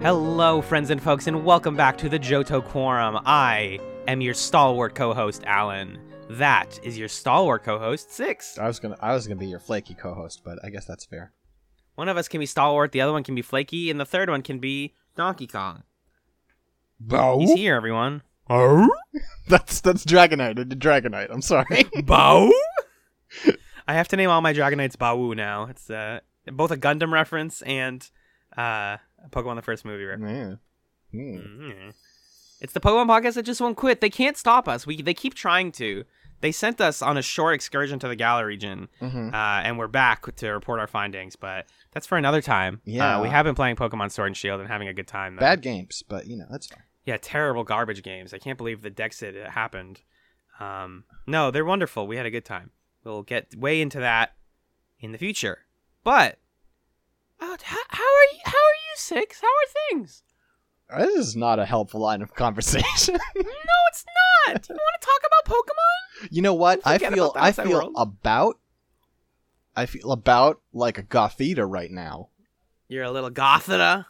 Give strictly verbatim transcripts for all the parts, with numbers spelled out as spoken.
Hello, friends and folks, and welcome back to the Johto Quorum. I am your stalwart co-host, Alan. That is your stalwart co-host, Six. I was gonna, I was gonna be your flaky co-host, but I guess that's fair. One of us can be stalwart, the other one can be flaky, and the third one can be Donkey Kong. Bow. He's here, everyone. Oh, that's that's Dragonite. I did Dragonite. I'm sorry. Bow. I have to name all my Dragonites Bawu now. It's uh, both a Gundam reference and uh, a Pokemon the First movie reference. Yeah. Mm. Mm-hmm. It's the Pokemon podcast that just won't quit. They can't stop us. We they keep trying to. They sent us on a short excursion to the Galar region, Mm-hmm. uh, and we're back to report our findings. But that's for another time. Yeah. uh, we have been playing Pokemon Sword and Shield and having a good time. Though. Bad games, but you know that's fine. Yeah, terrible garbage games. I can't believe the Dexit happened. Um, no, they're wonderful. We had a good time. We'll get way into that in the future. But oh, how, how are you? How are you, Six? How are things? This is not a helpful line of conversation. No, it's not. You want to talk about Pokemon? You know what? I Forget feel about the I outside feel world. about I feel about like a Gothita right now. You're a little Gothita.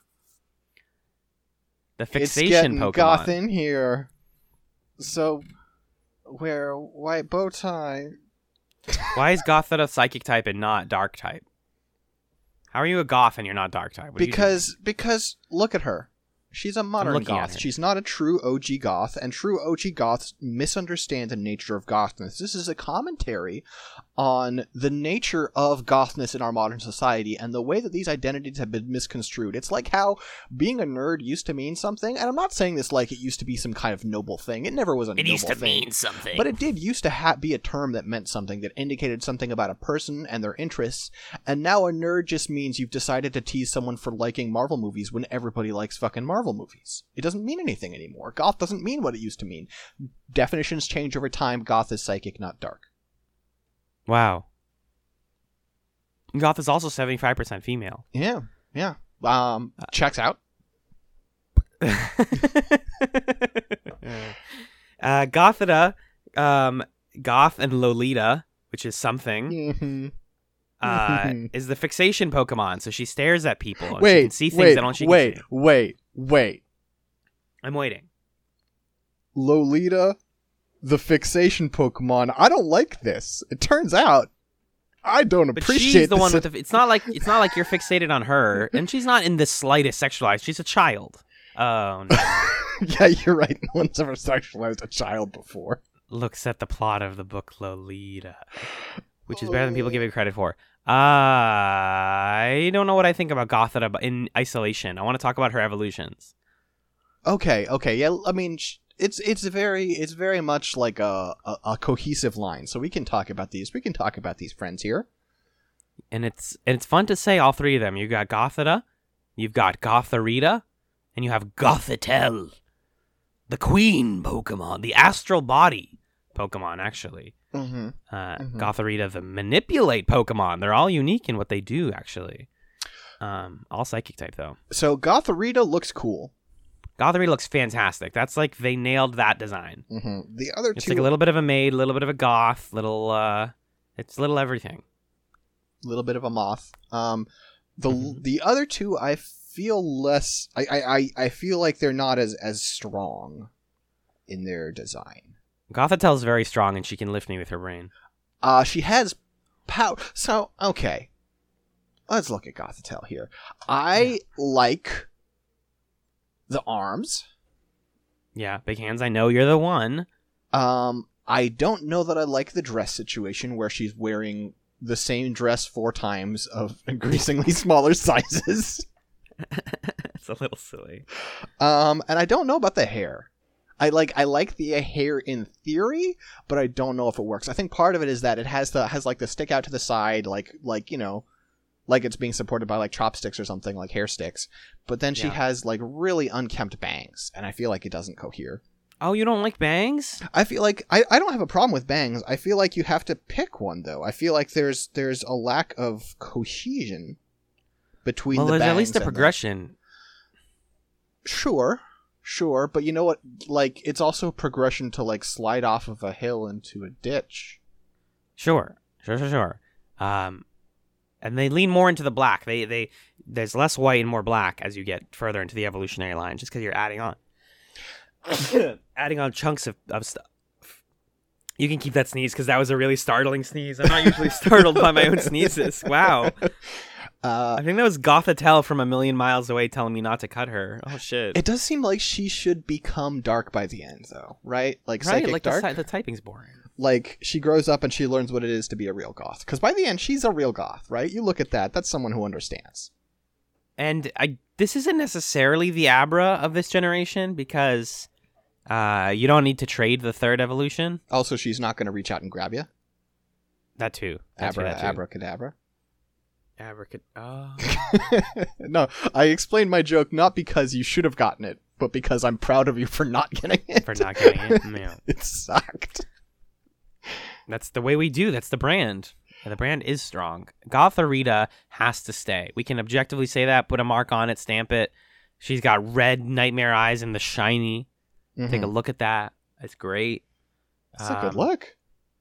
The It's fixation getting Pokemon. goth in here. So wear white bow tie. Why is Gothita psychic type and not dark type? How are you a goth and you're not dark type? What do you do? Because because look at her. She's a modern looking at goth. her. She's not a true O G goth, and true O G goths misunderstand the nature of gothness. This is a commentary on the nature of gothness in our modern society and the way that these identities have been misconstrued. It's like how being a nerd used to mean something, and I'm not saying this like it used to be some kind of noble thing. It never was a it noble used to thing. mean something. But it did used to ha- be a term that meant something, that indicated something about a person and their interests, and now a nerd just means you've decided to tease someone for liking Marvel movies when everybody likes fucking Marvel movies. It doesn't mean anything anymore. Goth doesn't mean what it used to mean. Definitions change over time. Goth is psychic, not dark. Wow. Goth is also seventy-five percent female. Yeah, yeah. Um, checks out. uh, Gothita, um, Goth and Lolita, which is something, Mm-hmm. uh, is the fixation Pokemon. So she stares at people and she Wait, can see things wait, that only she wait, can see. wait, wait. I'm waiting. Lolita, the fixation Pokemon. I don't like this. It turns out I don't But appreciate she's the this. one with the. It's not like it's not like you're fixated on her, and she's not in the slightest sexualized. She's a child. Oh no! Yeah, you're right. No one's ever sexualized a child before. Looks at the plot of the book Lolita, which is better than people give it credit for. I don't know what I think about Gothita in isolation. I want to talk about her evolutions. Okay, okay, yeah. I mean, sh- it's it's very it's very much like a, a a cohesive line. So we can talk about these. We can talk about these friends here. And it's and it's fun to say all three of them. You got Gothita, you've got Gotharita, and you have Gothitelle, the queen Pokemon, the astral body Pokemon, actually. Mm-hmm. Uh, Mhm. Gotharita, the manipulate Pokemon. They're all unique in what they do, actually. Um, all psychic type, though. So Gotharita looks cool. Gotharita looks fantastic. That's like they nailed that design. Mm-hmm. The other It's two, like a little bit of a maid, a little bit of a goth, little, uh, it's little everything. little bit of a moth. Um, the Mhm. the other two, I feel less. I, I, I, I feel like they're not as as strong in their design. Gothitelle's very strong, and she can lift me with her brain. Uh, she has power. So okay, let's look at Gothitelle here. I like the arms. Yeah, big hands. I know you're the one. Um, I don't know that I like the dress situation where she's wearing the same dress four times of increasingly smaller sizes. It's a little silly. Um, and I don't know about the hair. I like I like the hair in theory, but I don't know if it works. I think part of it is that it has the has like the stick out to the side, like like you know, like it's being supported by like chopsticks or something, like hair sticks. But then she Yeah. has like really unkempt bangs, and I feel like it doesn't cohere. Oh, you don't like bangs? I feel like I, I don't have a problem with bangs. I feel like you have to pick one though. I feel like there's there's a lack of cohesion between Well, the there's bangs at least a and the- progression. Sure, sure, but you know what? Like, it's also progression to like slide off of a hill into a ditch. Sure, sure, sure, sure. Um, and they lean more into the black. They they there's less white and more black as you get further into the evolutionary line, just because you're adding on adding on chunks of, of stuff. You can keep that sneeze because that was a really startling sneeze. I'm not usually startled by my own sneezes. Wow. Uh, I think that was Gothitelle from a million miles away telling me not to cut her. Oh shit! It does seem like she should become dark by the end, though, right? Like right, psychic like dark. The, the typing's boring. Like she grows up and she learns what it is to be a real goth. Because by the end, she's a real goth, right? You look at that. That's someone who understands. And I, this isn't necessarily the Abra of this generation because uh, you don't need to trade the third evolution. Also, she's not going to reach out and grab you. That too. That Abra, too, that too. abracadabra. Abracad. Oh. No, I explained my joke not because you should have gotten it, but because I'm proud of you for not getting it. For not getting it. Yeah. It sucked. That's the way we do. That's the brand. And the brand is strong. Gothorita has to stay. We can objectively say that, put a mark on it, stamp it. She's got red nightmare eyes and the shiny. Mm-hmm. Take a look at that. It's great. That's um, a good look.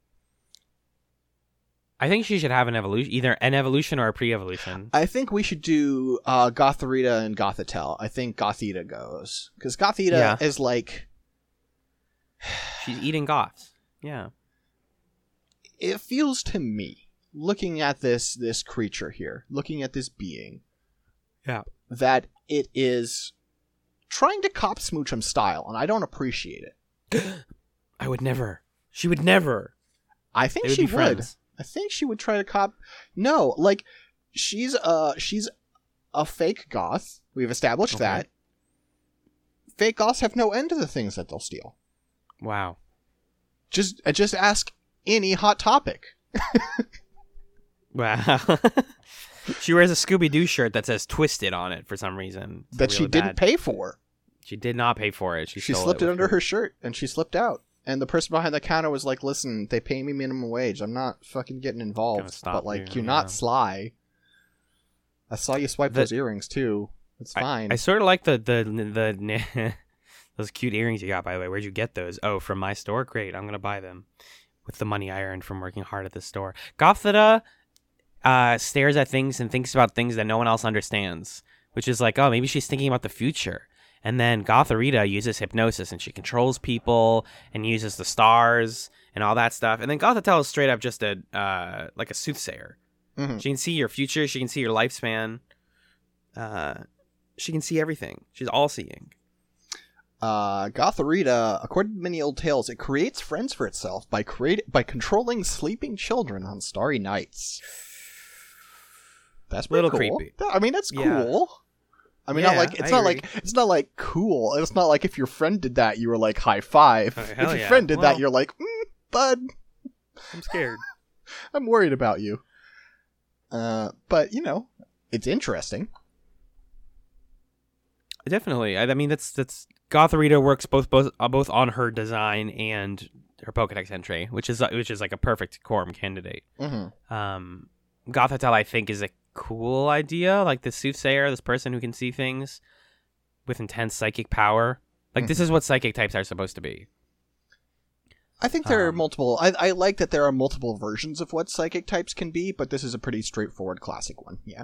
I think she should have an evolution, either an evolution or a pre-evolution. I think we should do uh, Gothorita and Gothitelle. I think Gothita goes. Because Gothita yeah. is like... She's eating goths. Yeah. It feels to me, looking at this this creature here, looking at this being, yeah, that it is trying to cop Smoochum style, and I don't appreciate it. I would never. She would never. I think would she would. Friends. I think she would try to cop. No, like she's uh she's a fake goth. We've established okay. that. Fake goths have no end to the things that they'll steal. Wow. Just just ask any Hot Topic. Wow. She wears a Scooby-Doo shirt that says Twisted on it for some reason. It's that she bad. didn't pay for. She did not pay for it. She, she stole slipped it, it under her. her shirt and she slipped out. And the person behind the counter was like, listen, they pay me minimum wage. I'm not fucking getting involved. But, like, you, you're yeah. not sly. I saw you swipe the, those earrings, too. It's fine. I, I sort of like the, the, the those cute earrings you got, by the way. Where'd you get those? Oh, from my store? Great. I'm going to buy them with the money I earned from working hard at the store. Gothita uh, stares at things and thinks about things that no one else understands, which is like, oh, maybe she's thinking about the future. And then Gothorita uses hypnosis, and she controls people and uses the stars and all that stuff. And then Gothitelle is straight up just a uh, like a soothsayer. Mm-hmm. She can see your future. She can see your lifespan. Uh, she can see everything. She's all-seeing. Uh, Gothorita, according to many old tales, it creates friends for itself by create by controlling sleeping children on starry nights. That's pretty little cool. creepy. I mean, that's cool. Yeah. I mean, yeah, not like it's I not agree. like it's not like cool. It's not like if your friend did that, you were like high five. Oh, if your yeah. friend did well, that, you're like, mm, bud, I'm scared. I'm worried about you. Uh, but you know, it's interesting. Definitely. I, I mean, that's that's Gothorita works both both uh, both on her design and her Pokedex entry, which is uh, which is like a perfect quorum candidate. Mm-hmm. Um, Gothitelle, I think, is a cool idea, like the soothsayer, this person who can see things with intense psychic power. Like, mm-hmm. this is what psychic types are supposed to be. I think there um, are multiple. I, I like that there are multiple versions of what psychic types can be, but this is a pretty straightforward classic one. Yeah.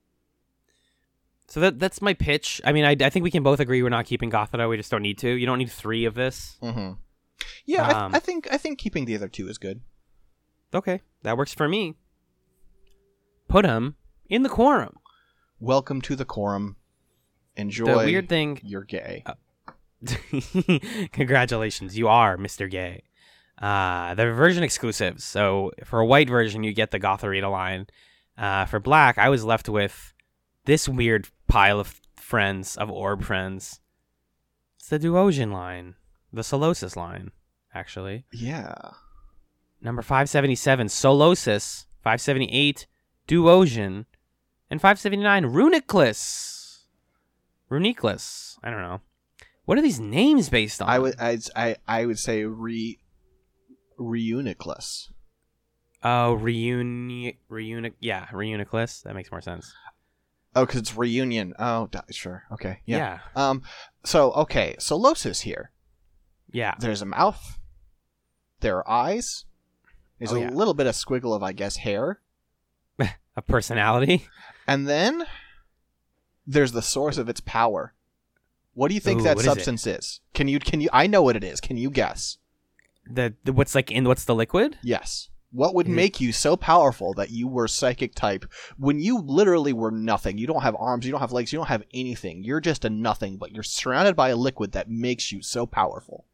So that that's my pitch. I mean, I, I think we can both agree we're not keeping Gothita. We just don't need to. You don't need three of this. Mm-hmm. Yeah, um, I, I think I think keeping the other two is good. Okay, that works for me. Put them in the quorum. Welcome to the quorum. Enjoy. The weird thing. You're gay. Uh, Congratulations, you are Mister Gay. Uh, the version exclusives. So for a white version, you get the Gothorita line. Uh, for black, I was left with this weird pile of friends, of orb friends. It's the Duosion line. The Solosis line, actually. Yeah. Number five seventy-seven, Solosis. five seventy-eight, Duosion. And five seventy-nine, Runiclus. Runiclus. I don't know. What are these names based on? I would I'd, I I would say re Reuniclus. Oh, reuni reuni yeah, Reuniclus. That makes more sense. Oh, because it's reunion. Oh, sure. Okay. Yeah. yeah. Um. So okay. Solosis here. Yeah. There's a mouth. There are eyes. There's oh, a yeah. little bit of squiggle of, I guess, hair. A personality? And then there's the source of its power. What do you think Ooh, that what is it? substance is? Can you can you I know what it is. Can you guess? The, the what's like in what's the liquid? Yes. What would Is it- make you so powerful that you were psychic type when you literally were nothing? You don't have arms, you don't have legs, you don't have anything. You're just a nothing, but you're surrounded by a liquid that makes you so powerful.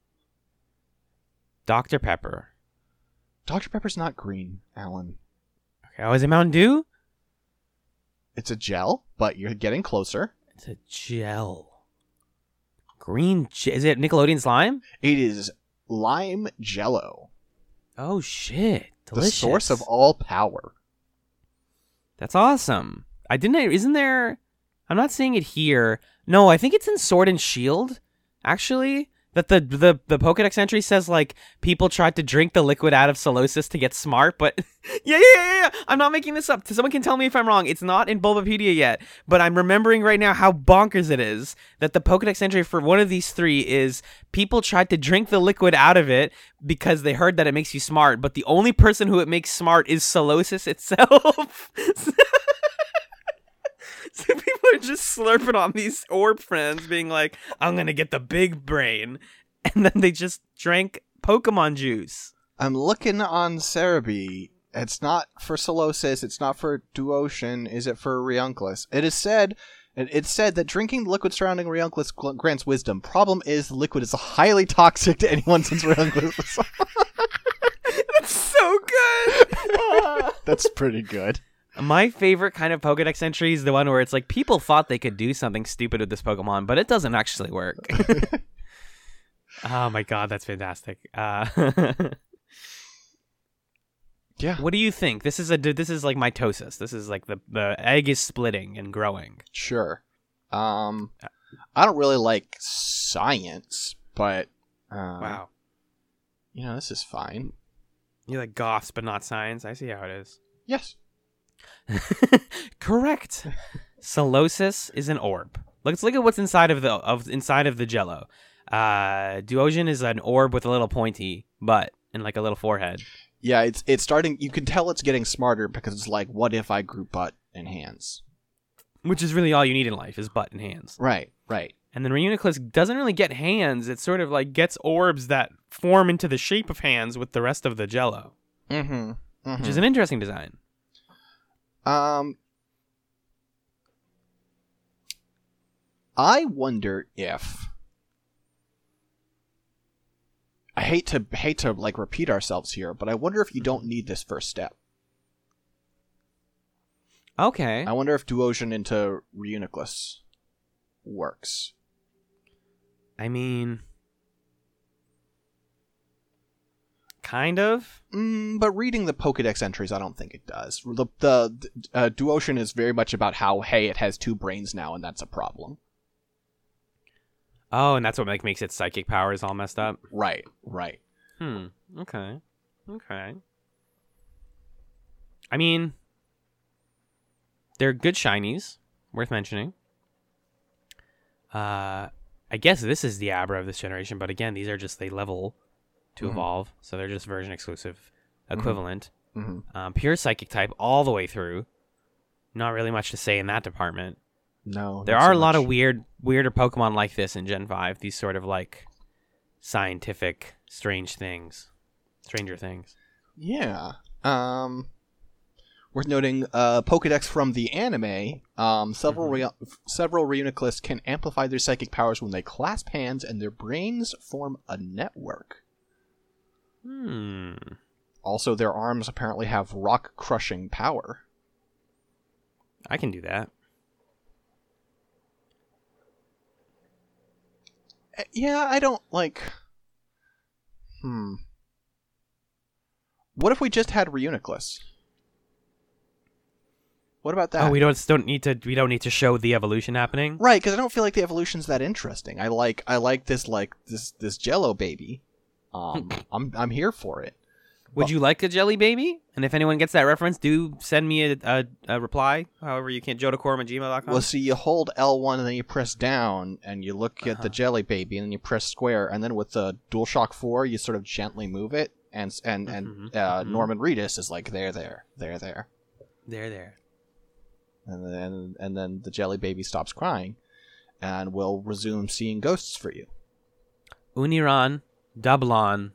Doctor Pepper. Doctor Pepper's not green, Alan. Okay, oh, is it Mountain Dew? It's a gel, but you're getting closer. It's a gel. Green. Ge- is it Nickelodeon slime? It is lime jello, Oh shit! Delicious. the source of all power. That's awesome. I didn't. Isn't there? I'm not seeing it here. No, I think it's in Sword and Shield. Actually, that the the the Pokedex entry says like people tried to drink the liquid out of Solosis to get smart, but yeah, yeah, yeah, yeah. I'm not making this up. Someone can tell me if I'm wrong. It's not in Bulbapedia yet, but I'm remembering right now how bonkers it is that the Pokedex entry for one of these three is people tried to drink the liquid out of it because they heard that it makes you smart, but the only person who it makes smart is Solosis itself. So people are just slurping on these orb friends, being like, I'm going to get the big brain. And then they just drank Pokemon juice. I'm looking on Cerebi. It's not for Solosis. It's not for Duocean. Is it for Reunclus? It is said. it- It's said that drinking the liquid surrounding Reunclus gl- grants wisdom. Problem is, the liquid is highly toxic to anyone since Reunclus. That's so good. That's pretty good. My favorite kind of Pokedex entry is the one where it's like people thought they could do something stupid with this Pokemon, but it doesn't actually work. Oh my god, that's fantastic. Uh, Yeah. what do you think? This is a this is like mitosis. This is like the the egg is splitting and growing. Sure. Um, I don't really like science, but uh, Wow. you know, this is fine. You like goths, but not science. I see how it is. Yes. Correct. Solosis is an orb. Let's look at what's inside of the of inside of the Jello. Uh, Duosion is an orb with a little pointy butt and like a little forehead. Yeah, it's it's starting. You can tell it's getting smarter because it's like, what if I grew butt and hands? Which is really all you need in life is butt and hands. Right. Right. And then Reuniclus doesn't really get hands. It sort of like gets orbs that form into the shape of hands with the rest of the Jello, Mm-hmm. mm-hmm. which is an interesting design. Um, I wonder if I hate to hate to like repeat ourselves here, but I wonder if you don't need this first step. Okay. I wonder if Duosion into Reuniclus works. I mean, kind of. Mm, but reading the Pokedex entries, I don't think it does. The the uh, Duosion is very much about how, hey, it has two brains now, and that's a problem. Oh, and that's what like makes its psychic powers all messed up. Right, right. Hmm. Okay. Okay. I mean, they're good shinies, worth mentioning. Uh, I guess this is the Abra of this generation, but again, these are just they level to Mhm. evolve, so they're just version exclusive equivalent. Mm-hmm. Um, pure psychic type all the way through. Not really much to say in that department. No, There not are so a lot much. of weird, weirder Pokemon like this in Gen five. These sort of like scientific, strange things, stranger things. Yeah. Um, worth noting, uh, Pokedex from the anime. Um, several Mhm. Reu- several Reuniclus can amplify their psychic powers when they clasp hands, and their brains form a network. Hmm. Also, their arms apparently have rock-crushing power. I can do that. Uh, Yeah, I don't like. Hmm. What if we just had Reuniclus? What about that? Oh, we don't don't need to we don't need to show the evolution happening. Right, because I don't feel like the evolution's that interesting. I like I like this like this this Jello baby. Um, I'm I'm here for it. Would you like a jelly baby? And if anyone gets that reference, do send me a, a, a reply. However, you can't jodacorum at gmail dot com. Well, see, you hold L one and then you press down, and you look at the Uh-huh. Jelly baby, and then you press square, and then with the DualShock four, you sort of gently move it, and and and Mhm, uh, mhm. Norman Reedus is like there, there, there, there. There, there. And then and then the jelly baby stops crying, and will resume seeing ghosts for you. Uniron, Dublon,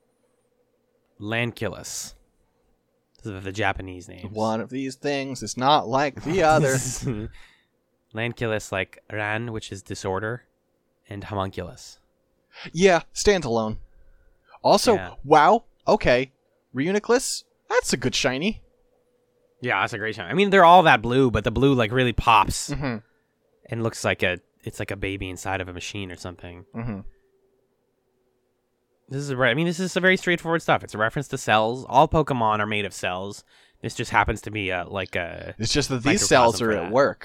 Lanculus. Those are the Japanese names. One of these things is not like the other. Lanculus, like Ran, which is disorder, and homunculus. Yeah, stands alone. Also, Yeah. wow, okay, Reuniclus, that's a good shiny. Yeah, that's a great shot. I mean, they're all that blue, but the blue like really pops Mm-hmm. and looks like a it's like a baby inside of a machine or something. Mm-hmm. This is a, re- I mean, this is a very straightforward stuff. It's a reference to cells. All Pokemon are made of cells. This just happens to be a like a It's just that these microcosm cells for are at that. work.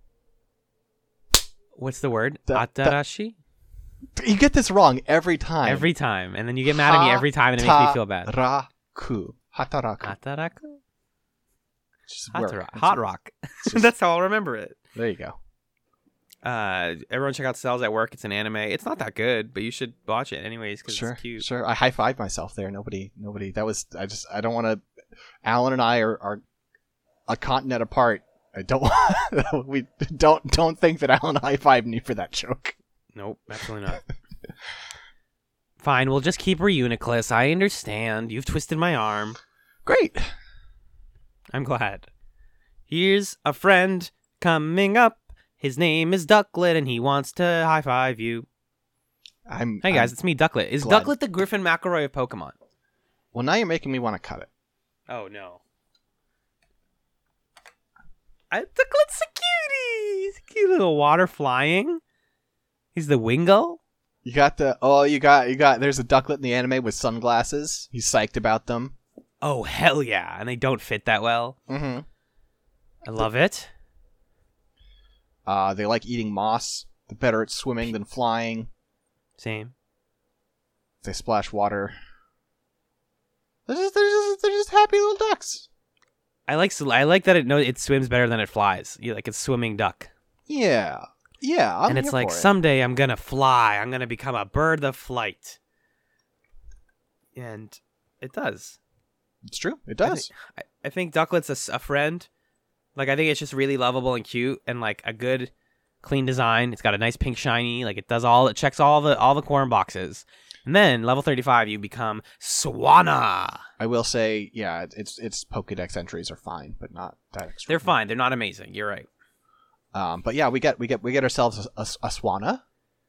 What's the word? The- the- Atarashi? You get this wrong every time. Every time, and then you get mad at me every time, and it makes me feel bad. Hataraku. Hataraku. Ataraku? Just Hot work. rock. It's- Hot rock. just- That's how I'll remember it. There you go. Uh, everyone check out Cells at Work. It's an anime. It's not that good, but you should watch it anyways because Sure, it's cute. sure. I high fived myself there. Nobody, nobody. That was. I just. I don't want to. Alan and I are, are a continent apart. I don't. we don't don't think that Alan high fived me for that joke. Nope, absolutely not. Fine, we'll just keep Reuniclus. I understand. You've twisted my arm. Great. I'm glad. Here's a friend coming up. His name is Ducklet, and he wants to high five you. I'm. Hey guys, I'm- it's me, Ducklet. Is glad. Ducklet the Griffin McElroy of Pokemon? well, now you're making me want to cut it. Oh no. I, Ducklet's a cutie. He's a cute little water flying. He's the Wingull. You got the. Oh, you got. You got. There's a Ducklet in the anime with sunglasses. He's psyched about them. Oh hell yeah! And they don't fit that well. Mm-hmm. I love it. Uh, they like eating moss. They're better at swimming than flying. Same. They splash water. They're just, they're just, they're just happy little ducks. I like I like that it knows it swims better than it flies. You like it's swimming duck. Yeah, yeah. I'm and it's here like for it. someday I'm gonna fly. I'm gonna become a bird of flight. And it does. It's true. It I does. think, I, I think Ducklet's a, s- a friend. Like I think it's just really lovable and cute and like a good, clean design. It's got a nice pink shiny. Like it does all. It checks all the all the corn boxes. And then level thirty-five, you become Swanna. I will say, yeah, it- it's its Pokedex entries are fine, but not that. They're extraordinary. fine. They're not amazing. You're right. Um, but yeah, we get we get we get ourselves a, a, a Swanna.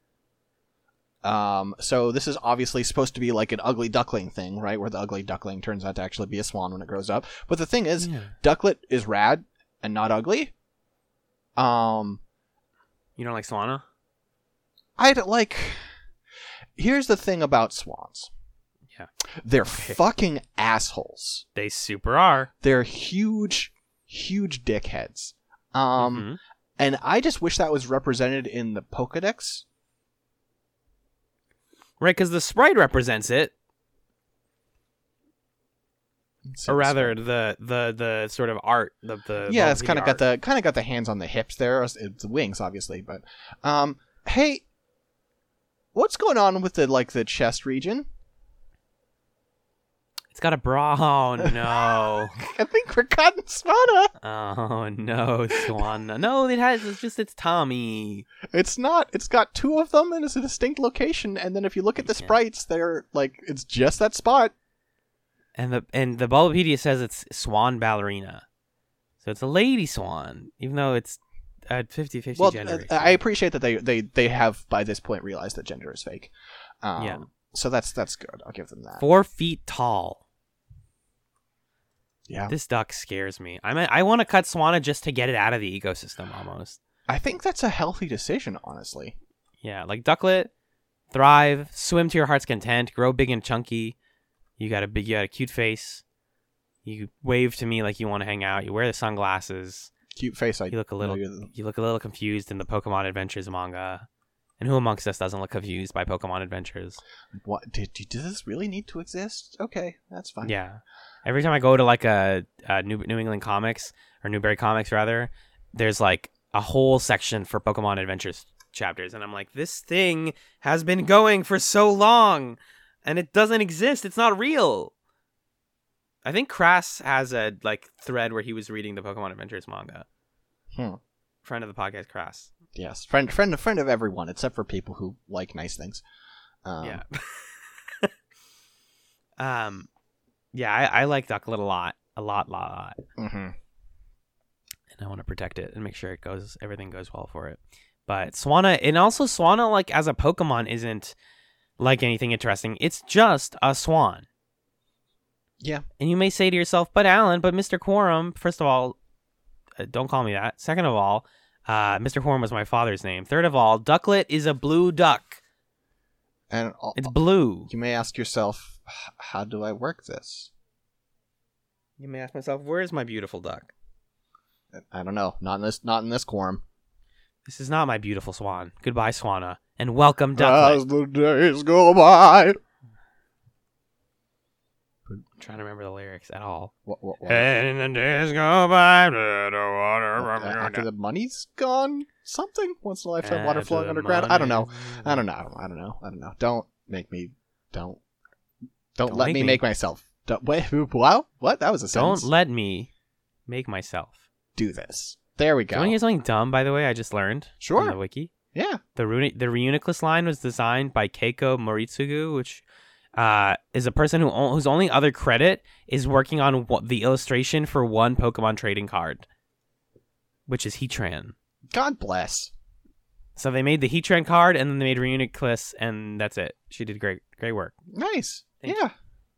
Um, so this is obviously supposed to be like an ugly duckling thing, right? Where the ugly duckling turns out to actually be a swan when it grows up. But the thing is, Yeah. Ducklet is rad and not ugly. Um, You don't like Swanna? I don't like. Here's the thing about swans. Yeah. They're Okay. fucking assholes. They super are. They're huge, huge dickheads. Um, Mhm. and I just wish that was represented in the Pokedex. Right, because the sprite represents it, or rather, the the the sort of art, the the yeah, it's Bulbapedia kind of got art. the kind of got the hands on the hips there. It's the wings, obviously, but um, hey, what's going on with the like the chest region? It's got a bra. Oh no! I think we're cutting Swanna. Oh no, Swanna. No, it has. It's just its Tommy. It's not. It's got two of them, and it's a distinct location. And then if you look at the Yeah. sprites, they're like it's just that spot. And the and the Bulbapedia says it's Swan Ballerina, so it's a lady swan, even though it's a fifty-fifty Well, gender. uh, ratio. I appreciate that they, they they have by this point realized that gender is fake. Um, Yeah. So that's that's good. I'll give them that. Four feet tall. Yeah. This duck scares me. I mean, I want to cut Swanna just to get it out of the ecosystem, almost. I think that's a healthy decision, honestly. Yeah, like Ducklet, thrive, swim to your heart's content, grow big and chunky. You got a big, you got a cute face. You wave to me like you want to hang out. You wear the sunglasses. Cute face. I You look a little, know you're the- you look a little confused in the Pokemon Adventures manga. And who amongst us doesn't look confused by Pokemon Adventures? What did, did does this really need to exist? Okay, that's fine. Yeah. Every time I go to like a, a New New England Comics or Newberry Comics rather, there's like a whole section for Pokemon Adventures chapters, and I'm like, this thing has been going for so long, and it doesn't exist. It's not real. I think Crass has a like thread where he was reading the Pokemon Adventures manga. Hmm. Friend of the podcast, Crass. Yes, friend, friend, friend of everyone except for people who like nice things. Um, Yeah. um, yeah, I, I like Ducklet a lot, a lot, lot, lot, mm-hmm. and I want to protect it and make sure it goes, everything goes well for it. But Swanna, and also Swanna, like as a Pokemon, isn't like anything interesting. It's just a swan. Yeah. And you may say to yourself, but Alan, but Mister Quorum, first of all, uh, don't call me that. Second of all, uh, Mister Quorum was my father's name. Third of all, Ducklet is a blue duck. And uh, It's blue. you may ask yourself, how do I work this? You may ask myself, where is my beautiful duck? I don't know. Not in this. Not in this quorum. This is not my beautiful swan. Goodbye, Swanna, and welcome, Ducklet. As the days go by. I'm trying to remember the lyrics at all. What, what, what? And the days go by, the water Uh, after the money's gone, something. Once in a lifetime, water flowing underground. I don't know. I don't know. I don't know. I don't know. Don't make me. Don't. Don't, Don't let make me me. make myself. Don't, wait. Wow. What? That was a sentence. Don't let me make myself. do this. There we Do go. you want to hear something dumb, by the way, I just learned Sure. from the wiki? Yeah. The Runi- the Reuniclus line was designed by Keiko Moritsugu, which uh, is a person who o- whose only other credit is working on w- the illustration for one Pokemon trading card, which is Heatran. God bless. So they made the Heatran card, and then they made Reuniclus, and that's it. She did great, great work. Nice. Thank yeah.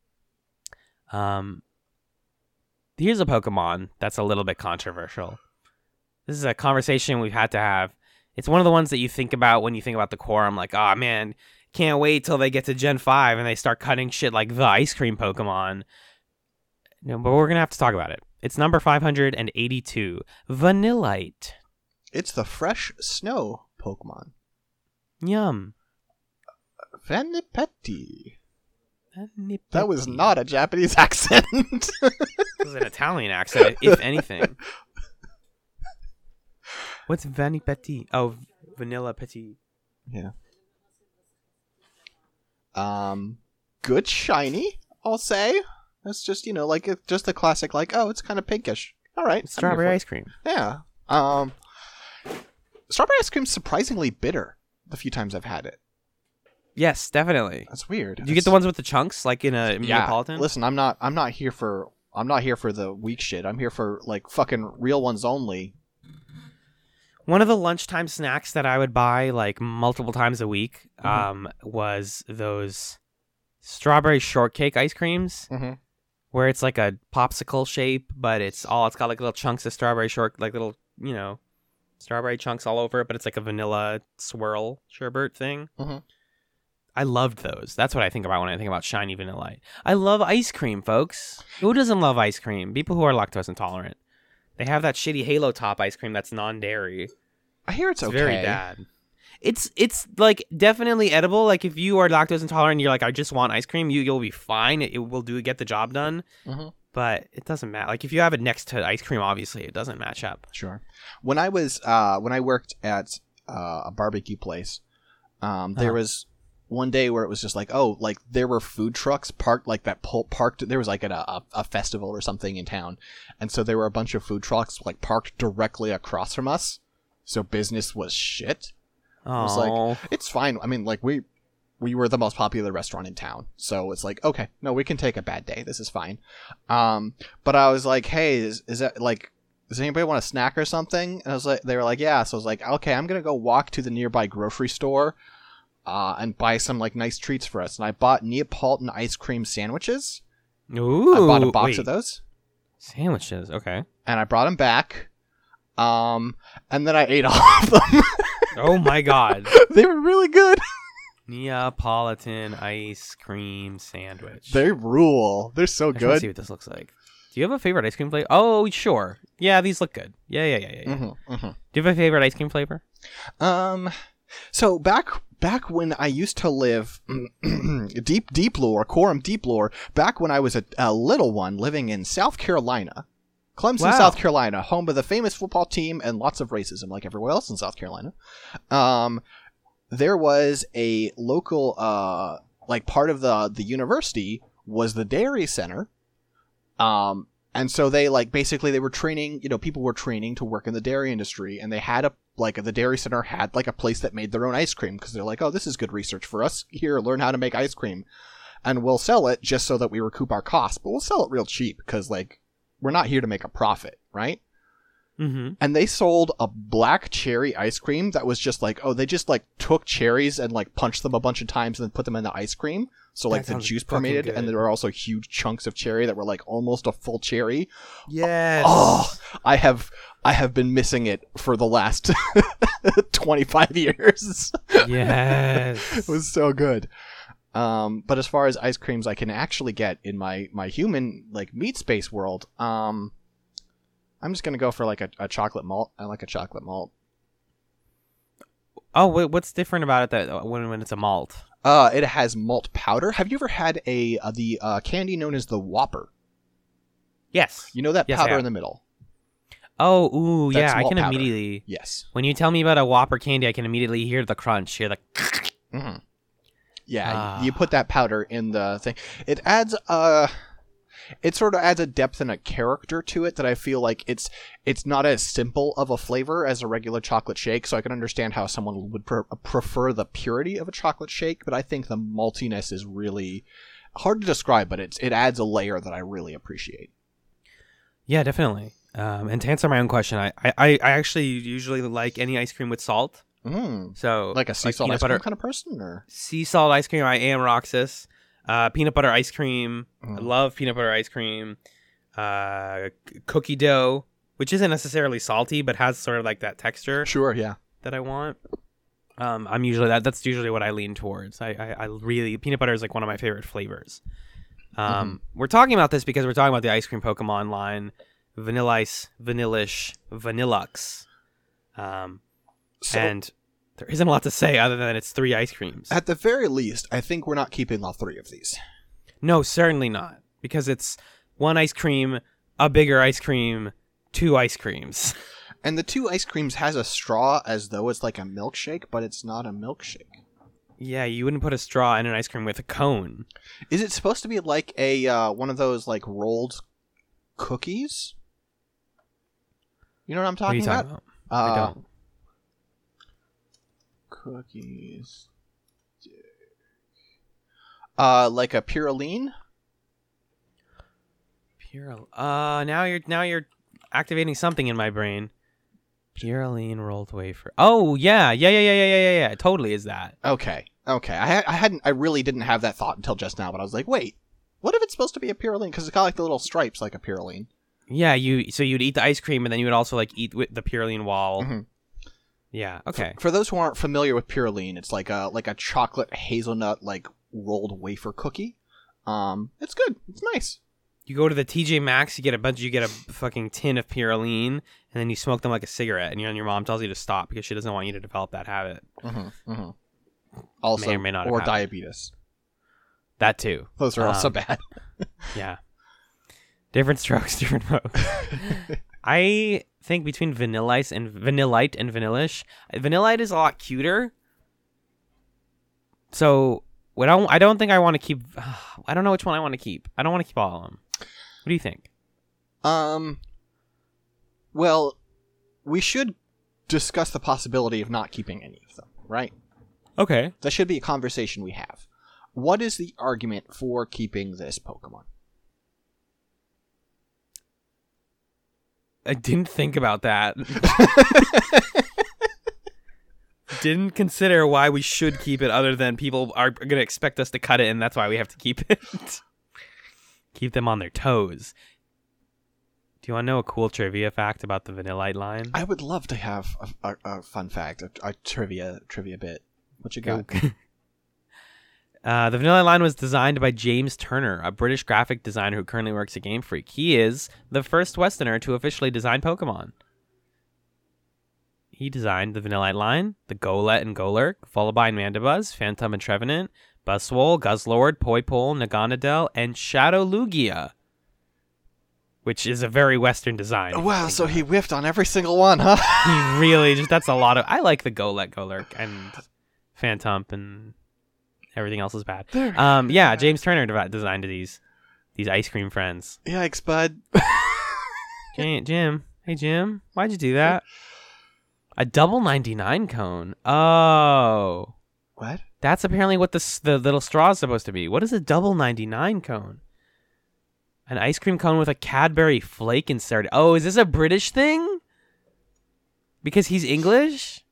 Um, here's a Pokemon that's a little bit controversial. This is a conversation we've had to have. It's one of the ones that you think about when you think about the Quorum, like, oh man, can't wait till they get to Gen five and they start cutting shit like the ice cream Pokemon. No, but we're going to have to talk about it. It's number five hundred eighty-two, Vanillite. It's the fresh snow Pokemon. Yum. Vanipeti. Vanipeti. That was not a Japanese accent. It was an Italian accent, if anything. What's Vanipeti? Oh, Vanilla Petit. Yeah. Um, good shiny, I'll say. It's just, you know, like it's just a classic, like, oh, it's kind of pinkish. All right. Strawberry ice cream. Yeah. Um, strawberry ice cream's surprisingly bitter the few times I've had it. Yes, definitely. That's weird. Do you get the ones with the chunks, like in a yeah. Neapolitan? Listen, I'm not. I'm not here for. I'm not here for the weak shit. I'm here for like fucking real ones only. One of the lunchtime snacks that I would buy like multiple times a week Mhm. um, was those strawberry shortcake ice creams, Mm-hmm. where it's like a popsicle shape, but it's all it's got like little chunks of strawberry short, like little you know, strawberry chunks all over it, but it's like a vanilla swirl sherbet thing. Mhm. I loved those. That's what I think about when I think about shiny Vanillite. I love ice cream, folks. Who doesn't love ice cream? People who are lactose intolerant. They have that shitty Halo Top ice cream that's non-dairy. I hear it's, It's okay. very bad. It's it's like definitely edible. Like if you are lactose intolerant, and you're like, I just want ice cream. You you'll be fine. It, it will do get the job done. Mm-hmm. But it doesn't matter. Like if you have it next to ice cream, obviously it doesn't match up. Sure. When I was uh, when I worked at uh, a barbecue place, um, there Uh-huh. was one day where it was just like, oh, like there were food trucks parked like that pull, parked. There was like at a, a festival or something in town, and so there were a bunch of food trucks like parked directly across from us. So business was shit. Oh, was like, it's fine. I mean, like we we were the most popular restaurant in town, so it's like, okay, no, we can take a bad day. This is fine. Um, but I was like, hey, is is that like, does anybody want a snack or something? And I was like, they were like, yeah. So I was like, okay, I'm gonna go walk to the nearby grocery store, uh, and buy some like nice treats for us. And I bought Neapolitan ice cream sandwiches. Ooh, I bought a box wait. of those, Sandwiches. Okay. and I brought them back. Um, and then I ate all of them. Oh my god. They were really good. Neapolitan ice cream sandwich. They rule. They're so I just want to see good. what this looks like. Do you have a favorite ice cream flavor? Oh, sure. Yeah, these look good. Yeah, yeah, yeah, yeah. yeah. Mm-hmm, mm-hmm. Do you have a favorite ice cream flavor? Um, so back back when I used to live deep deep lore, quorum deep lore. Back when I was a, a little one living in South Carolina, Clemson, Wow. South Carolina, home of the famous football team and lots of racism, like everywhere else in South Carolina. Um, there was a local uh like part of the the university was the dairy center. Um, and so they like basically they were training, you know, people were training to work in the dairy industry, and they had a like the dairy center had like a place that made their own ice cream because they're like, oh, this is good research for us. Here, learn how to make ice cream, and we'll sell it just so that we recoup our costs, but we'll sell it real cheap because like we're not here to make a profit, right? Mm-hmm. And they sold a black cherry ice cream that was just like, oh, they just like took cherries and like punched them a bunch of times and then put them in the ice cream. So like That the sounds juice fucking permeated, good. and there were also huge chunks of cherry that were like almost a full cherry. Yes. Oh, I have I have been missing it for the last twenty-five years. Yes. It was so good. Um, but as far as ice creams I can actually get in my, my human like meat space world, um, I'm just gonna go for like a, a chocolate malt. I like a chocolate malt. Oh, wait, what's different about it that when when it's a malt? Uh, it has malt powder. Have you ever had a uh, the uh, candy known as the Whopper? Yes. You know that Yes, I powder have. in the middle? Oh, ooh, That's yeah. I malt can powder. immediately. Yes. When you tell me about a Whopper candy, I can immediately hear the crunch. Hear the. Mm-hmm. Yeah, Ah. you put that powder in the thing. It adds uh it sort of adds a depth and a character to it that I feel like it's it's not as simple of a flavor as a regular chocolate shake, so I can understand how someone would pre- prefer the purity of a chocolate shake, but I think the maltiness is really hard to describe, but it's it adds a layer that I really appreciate. Yeah, definitely. Um, and to answer my own question, I, I, I actually usually like any ice cream with salt. Mm. So Like a sea salt peanut ice cream butter, kind of person, or sea salt ice cream. I am Roxas. Uh, peanut butter ice cream. I Mm. love peanut butter ice cream. Uh, c- cookie dough, which isn't necessarily salty, but has sort of like that texture Sure, yeah. that I want. Um, I'm usually that. That's usually what I lean towards. I, I, I really peanut butter is like one of my favorite flavors. Um, we're talking about this because we're talking about the ice cream Pokemon line, Vanilla Ice, Vanillish, Vanillux. Um, So and there isn't a lot to say other than it's three ice creams. at the very least, I think we're not keeping all three of these. No, certainly not, because it's one ice cream, a bigger ice cream, two ice creams. And the two ice creams has a straw as though it's like a milkshake, but it's not a milkshake. Yeah, you wouldn't put a straw in an ice cream with a cone. Is it supposed to be like a uh, one of those like rolled cookies? You know what I'm What are you talking talking about? about? I Uh, don't. Cookies. Uh, like a Puraline? Pure. Uh, now you're now you're activating something in my brain. Purine rolled wafer. Oh yeah, yeah, yeah, yeah, yeah, yeah, yeah. yeah. Totally is that. Okay, okay. I ha- I hadn't. I really didn't have that thought until just now. But I was like, wait, what if it's supposed to be a Puraline? Because it's got like the little stripes like a Puraline. Yeah, you. So you'd eat the ice cream, and then you would also like eat with the Purine wall. Mhm. Yeah. Okay. For those who aren't familiar with Puraline, it's like a like a chocolate hazelnut like rolled wafer cookie. Um, it's good. It's nice. You go to the T J Maxx, you get a bunch, you get a fucking tin of Purine, and then you smoke them like a cigarette, and your, and your mom tells you to stop because she doesn't want you to develop that habit. Mm-hmm, mm-hmm. Also, May or may not have or happened. diabetes. That too. Those are also Um, bad. Yeah. Different strokes, different folks. I think between Vanilla Ice and Vanillite and Vanillish, Vanillite is a lot cuter. So, what I don't, I don't think I want to keep. I don't know which one I want to keep. I don't want to keep all of them. What do you think? Um. Well, we should discuss the possibility of not keeping any of them, right? Okay. That should be a conversation we have. What is the argument for keeping this Pokemon? I didn't think about that. Didn't consider why we should keep it other than people are going to expect us to cut it, and that's why we have to keep it. Keep them on their toes. Do you want to know a cool trivia fact about the Vanillite line? I would love to have a, a, a fun fact, a, a trivia trivia bit. What you got? Uh, the Vanilla line was designed by James Turner, a British graphic designer who currently works at Game Freak. He is the first Westerner to officially design Pokemon. He designed the Vanillite line, the Golett and Golurk, Vullaby and Mandibuzz, Phantom and Trevenant, Buzzwole, Guzzlord, Poipole, Naganadel, and Shadow Lugia, which is a very Western design. if you Wow, think so about he it. whiffed on every single one, huh? He really just, that's a lot of, I like the Golett, Golurk, and Phantom, and everything else is bad. Um, yeah, James Turner dev- designed these. These ice cream friends. Yikes, bud. Jim, Jim. Hey, Jim. Why'd you do that? A double ninety-nine cone. Oh. What? That's apparently what the, the little straw is supposed to be. What is a double ninety-nine cone? An ice cream cone with a Cadbury flake inserted. Oh, is this a British thing? Because he's English?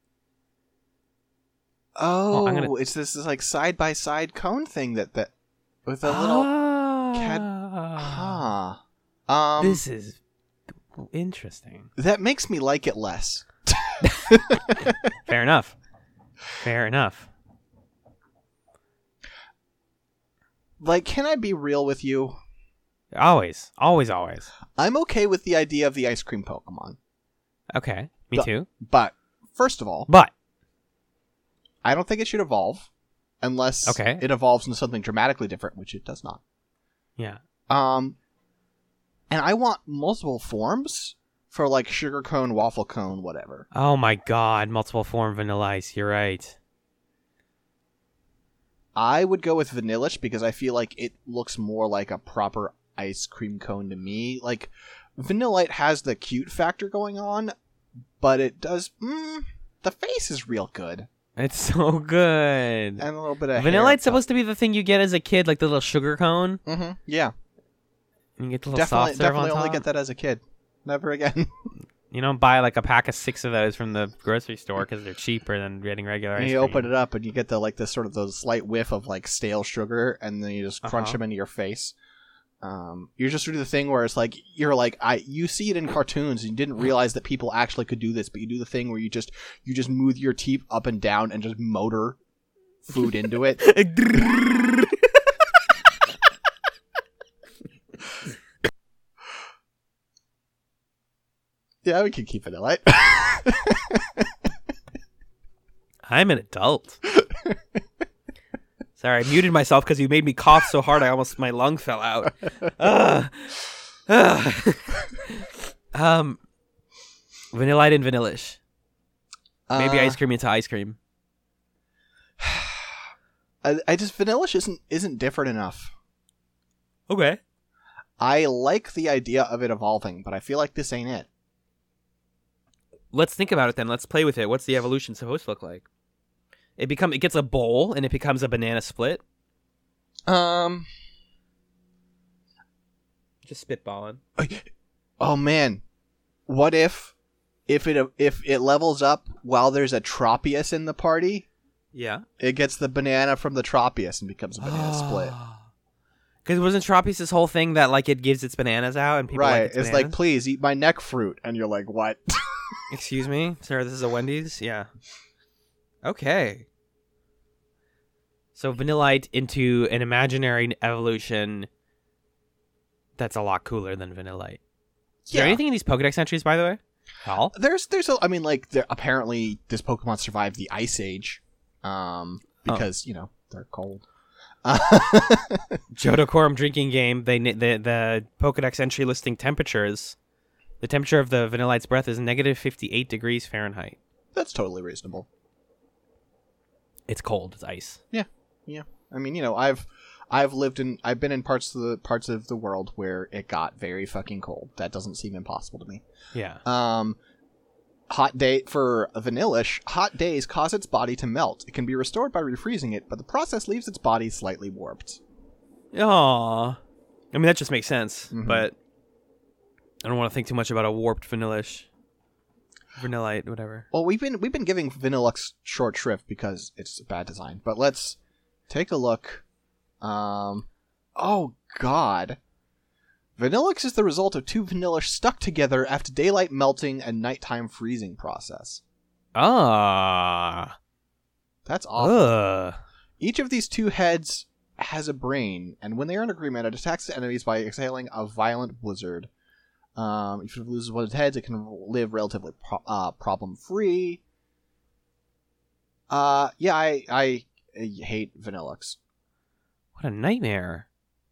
Oh, Oh, I'm gonna- it's this, this like side by side cone thing that that with a little. Cad- Ah. Huh. Um. This is interesting. That makes me like it less. Fair enough. Fair enough. Like, can I be real with you? Always. Always, always. I'm okay with the idea of the ice cream Pokemon. Okay. Me The- too. But, first of all, But. I don't think it should evolve unless Okay. it evolves into something dramatically different, which it does not. Yeah. Um, and I want multiple forms for, like, sugar cone, waffle cone, whatever. Oh my god. Multiple form Vanilla Ice. You're right. I would go with Vanillish because I feel like it looks more like a proper ice cream cone to me. Like, Vanillite has the cute factor going on, but it does... Mm, the face is real good. It's so good. And a little bit of Vanillite's supposed to be the thing you get as a kid, like the little sugar cone. Mm-hmm. Yeah. And you get the little Definitely, soft serve definitely on only top. get that as a kid. Never again. You don't buy like a pack of six of those from the grocery store because they're cheaper than getting regular ice And you cream. open it up and you get the like this sort of the slight whiff of like stale sugar, and then you just crunch Uh-huh. them into your face. Um, you're just doing the thing where it's like you're like I you see it in cartoons and you didn't realize that people actually could do this, but you do the thing where you just you just move your teeth up and down and just motor food into it. Yeah, we can keep it light. I'm an adult. Sorry, I muted myself because you made me cough so hard I almost my lung fell out. Ugh. Ugh. um, Vanillite and Vanillish. Maybe Uh, ice cream into ice cream. I, I just Vanillish isn't isn't different enough. Okay. I like the idea of it evolving, but I feel like this ain't it. Let's think about it then. Let's play with it. What's the evolution supposed to look like? It become it gets a bowl and it becomes a banana split. Um. Just spitballing. Oh man, what if, if it if it levels up while there's a Tropius in the party, Yeah. it gets the banana from the Tropius and becomes a banana split. Because wasn't Tropius' whole thing that like it gives its bananas out and people Right? like its It's bananas? like, please eat my neck fruit, and you're like, what? Excuse me, sir. This is a Wendy's. Yeah. Okay. So Vanillite into an imaginary evolution that's a lot cooler than Vanillite. Is there Yeah. anything in these Pokedex entries, by the way? Hal? There's there's a I mean like there, apparently this Pokemon survived the Ice Age, um because you know they're cold. Jodocorum drinking game. They the the Pokedex entry listing temperatures. The temperature of the Vanillite's breath is negative fifty-eight degrees Fahrenheit. That's totally reasonable. It's cold. It's ice. Yeah, yeah. I mean, you know, I've I've lived in I've been in parts of the parts of the world where it got very fucking cold. That doesn't seem impossible to me. Yeah. Um, hot day for Vanillish. Hot days cause its body to melt. It can be restored by refreezing it, but the process leaves its body slightly warped. Aww. I mean, that just makes sense, Mhm. but I don't want to think too much about a warped Vanillish. Vanillite, whatever. Well, we've been we've been giving Vanillux short shrift because it's a bad design. But let's take a look. Um, oh God. Vanillux is the result of two Vanillish stuck together after daylight melting and nighttime freezing process. Ah. That's awful. Ugh. Each of these two heads has a brain, and when they are in agreement, it attacks its enemies by exhaling a violent blizzard. Um, if it loses one of its heads, it can live relatively pro- uh, problem-free. Uh, yeah, I, I, I hate Vanillux. What a nightmare.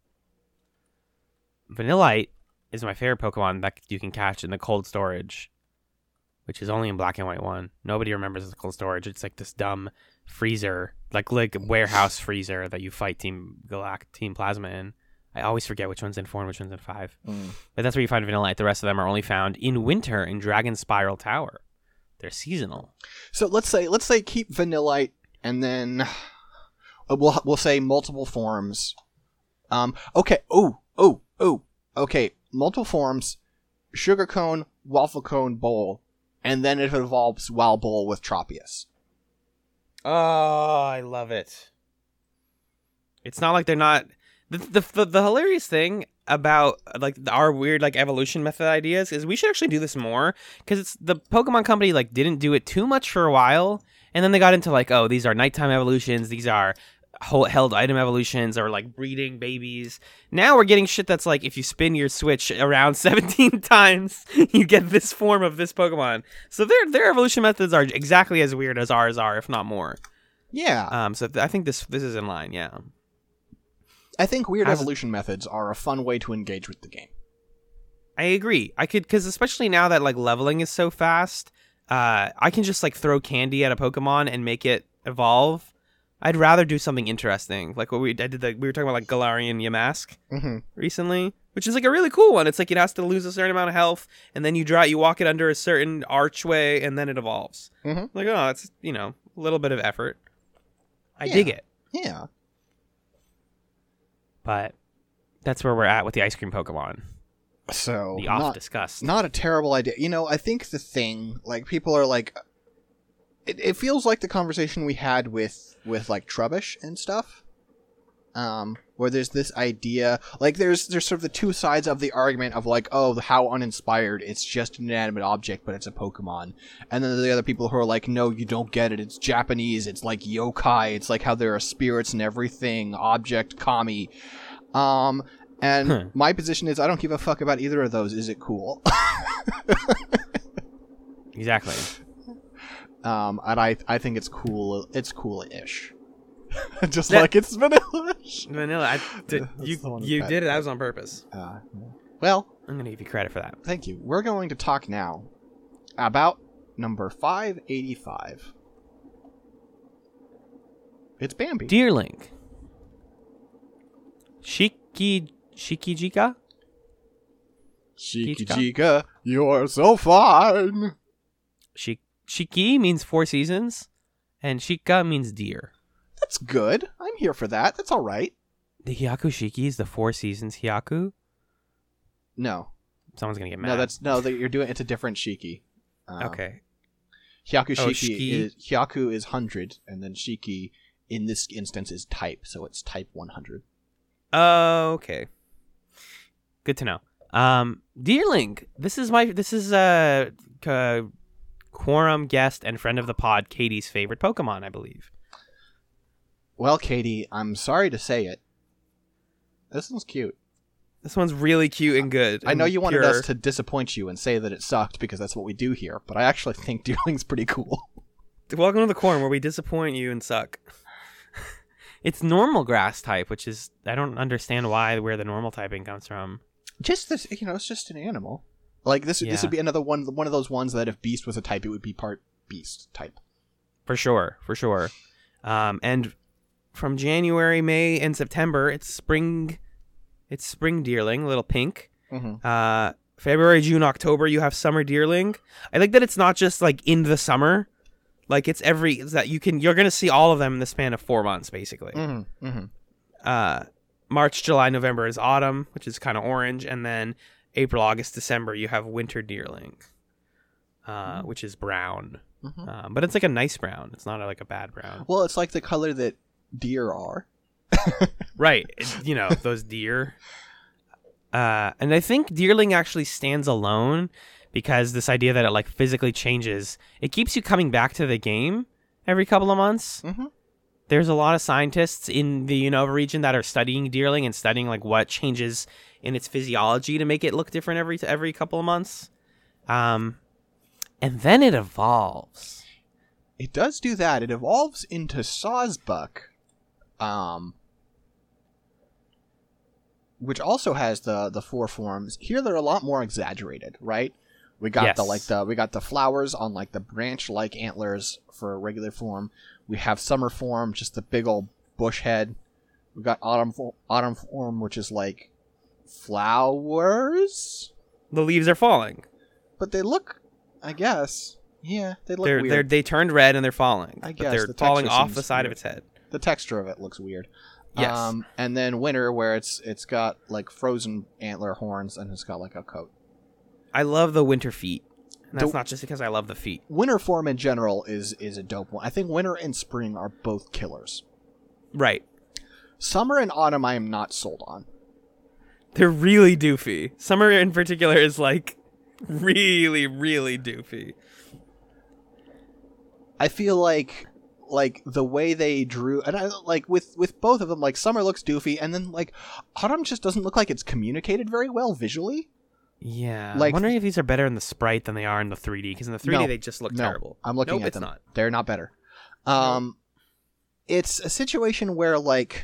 Vanillite is my favorite Pokemon that you can catch in the cold storage, which is only in black and white one. Nobody remembers the cold storage. It's like this dumb freezer, like like warehouse freezer that you fight Team Galact, Team Plasma in. I always forget which one's in four and which one's in five. Mm. But that's where you find Vanillite. The rest of them are only found in winter in Dragon Spiral Tower. They're seasonal. So let's say let's say keep Vanillite, and then uh, we'll we'll say multiple forms. Um. Okay. Oh. Oh. Oh. Okay. Multiple forms. Sugar cone, waffle cone, bowl, and then it evolves Wow Bowl with Tropius. Oh, I love it. It's not like they're not. The, the the the hilarious thing about like our weird like evolution method ideas is we should actually do this more, because it's the Pokemon Company like didn't do it too much for a while, and then they got into like, oh, these are nighttime evolutions, these are ho- held item evolutions, or like breeding babies. Now we're getting shit that's like if you spin your Switch around seventeen times, you get this form of this Pokemon. So their their evolution methods are exactly as weird as ours are, if not more. Yeah. Um. So th- I think this this is in line. Yeah. I think weird How's- evolution methods are a fun way to engage with the game. I agree. I could, because especially now that like leveling is so fast, uh, I can just like throw candy at a Pokemon and make it evolve. I'd rather do something interesting, like what we I did. The, we were talking about like Galarian Yamask Mm-hmm. recently, which is like a really cool one. It's like it has to lose a certain amount of health, and then you draw, you walk it under a certain archway, and then it evolves. Mm-hmm. Like, oh, it's you know a little bit of effort. I Yeah. dig it, Yeah. but that's where we're at with the ice cream Pokemon. So The oft not, discussed. not a terrible idea. You know, I think the thing, like, people are like, it, it feels like the conversation we had with, with like, Trubbish and stuff, um, where there's this idea, like, there's, there's sort of the two sides of the argument of, like, oh, how uninspired, it's just an inanimate object, but it's a Pokemon, and then the other people who are like, no, you don't get it, it's Japanese, it's like yokai, it's like how there are spirits and everything, object, kami, um... And Huh. my position is I don't give a fuck about either of those. Is it cool? Exactly. um, and I I think it's cool. It's cool-ish. Just That- like it's vanilla-ish. Vanilla, I did, That's you the one you with did it. that. That was on purpose. Uh, well, I'm gonna give you credit for that. thank you. We're going to talk now about number five eighty-five. It's Bambi. Deerling. Shiki Shikijika? Shiki-Jika, you're so fine. Shik Shiki means four seasons, and Shika means deer. That's good. I'm here for that. That's all right. The Hyaku Shiki is the four seasons Hyaku? No. Someone's gonna get mad. No, that's no. That you're doing. It's a different Shiki. Um, okay. Hyaku Oh, Shiki Shiki? is Hyaku is hundred, and then Shiki in this instance is type, so it's type one hundred. Oh, okay. Good to know. Um, Deerling. This is my. This is uh, uh, quorum guest and friend of the pod, Katie's favorite Pokemon, I believe. Well, Katie, I'm sorry to say it. This one's cute. This one's really cute and good. I know and you wanted pure. us to disappoint you and say that it sucked because that's what we do here, but I actually think Deerling's pretty cool. Welcome to the corner where we disappoint you and suck. It's normal grass type, which is I don't understand why where the normal typing comes from. Just this, you know, it's just an animal. Like this, Yeah. this would be another one, one of those ones that if Beast was a type, it would be part Beast type. For sure, for sure. Um, and from January, May, and September, it's spring. It's spring Deerling, a little pink. Mm-hmm. Uh, February, June, October, you have summer Deerling. I like that it's not just like in the summer. Like it's every it's that you can you're gonna see all of them in the span of four months, basically. Mm-hmm. Mm-hmm. Uh, March, July, November is autumn, which is kind of orange, and then April, August, December you have winter Deerling, uh, which is brown. Mm-hmm. Um, but it's like a nice brown. It's not a, like a bad brown. Well, it's like the color that deer are. Right. It- you know, those deer. Uh, and I think Deerling actually stands alone because this idea that it like physically changes, it keeps you coming back to the game every couple of months. Mm-hmm. There's a lot of scientists in the Unova region that are studying Deerling and studying like what changes in its physiology to make it look different every every couple of months. Um, and then it evolves. It does do that. It evolves into Sawsbuck, um, which also has the the four forms. Here they're a lot more exaggerated, right? We got Yes. the like the we got the flowers on like the branch like antlers for a regular form. We have summer form, just the big old bush head. We've got autumn fo- autumn form, which is like flowers, The leaves are falling. but they look, I guess, yeah, they look They're, weird. they're they turned red and they're falling. I but guess they're the falling texture off seems the side weird. of its head. The texture of it looks weird. Yes. Um, and then winter, where it's it's got like frozen antler horns and it's got like a coat. I love the winter feet. And that's The- not just because I love the feet. Winter form in general is is a dope one. I think winter and spring are both killers. Right. Summer and autumn, I am not sold on. They're really doofy. Summer in particular is like really, really doofy. I feel like like the way they drew, and I like with with both of them, like summer looks doofy, and then like autumn just doesn't look like it's communicated very well visually. Yeah. Like- I'm wondering if these are better in the sprite than they are in the three D, because in the three D No. they just look No, terrible. I'm looking nope, at it's them. not. They're not better. Um, it's a situation where like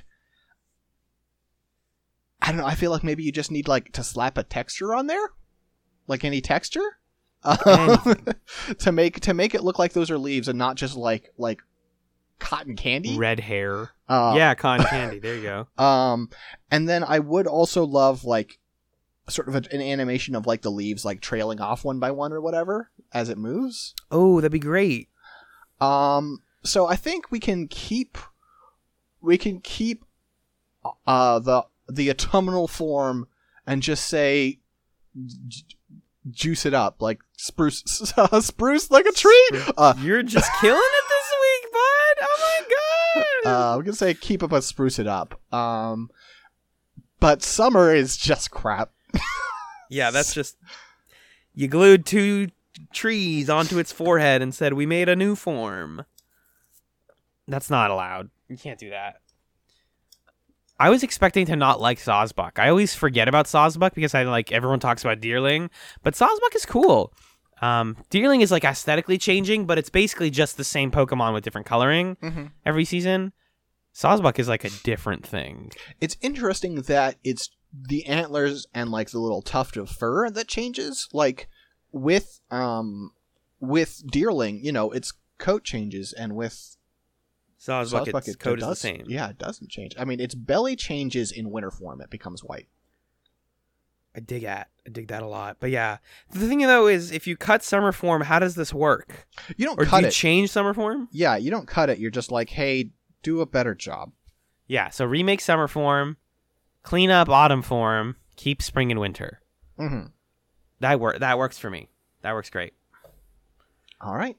I don't know. I feel like maybe you just need like to slap a texture on there, like any texture, um, to make to make it look like those are leaves and not just like like cotton candy. Red hair. Uh, yeah, cotton candy. There you go. Um, and then I would also love like sort of a, an animation of like the leaves like trailing off one by one or whatever as it moves. Oh, that'd be great. Um, so I think we can keep we can keep uh the the autumnal form and just say j- juice it up like spruce spruce like a tree. Uh, You're just killing it this week, bud. Oh my god. uh, we're gonna say keep up a spruce it up. Um, but summer is just crap. Yeah, that's just you glued two trees onto its forehead and said we made a new form. That's not allowed. You can't do that. I was expecting to not like Sawsbuck. I always forget about Sawsbuck because I like everyone talks about Deerling, but Sawsbuck is cool. Um, Deerling is like aesthetically changing, but it's basically just the same Pokemon with different coloring Mm-hmm. every season. Sawsbuck is like a different thing. It's interesting that it's the antlers and like the little tuft of fur that changes. Like with um with Deerling, you know, its coat changes, and with Sawsbuck, Sawsbuck, its it coat is the does- same. Yeah, it doesn't change. I mean, its belly changes in winter form; it becomes white. I dig at. I dig that a lot. But yeah, the thing though is, if you cut summer form, how does this work? You don't Or cut do you it. change summer form? yeah, you don't cut it. You're just like, hey, do a better job. Yeah. So remake summer form, clean up autumn form, keep spring and winter. Mm-hmm. That work. That works for me. That works great. All right.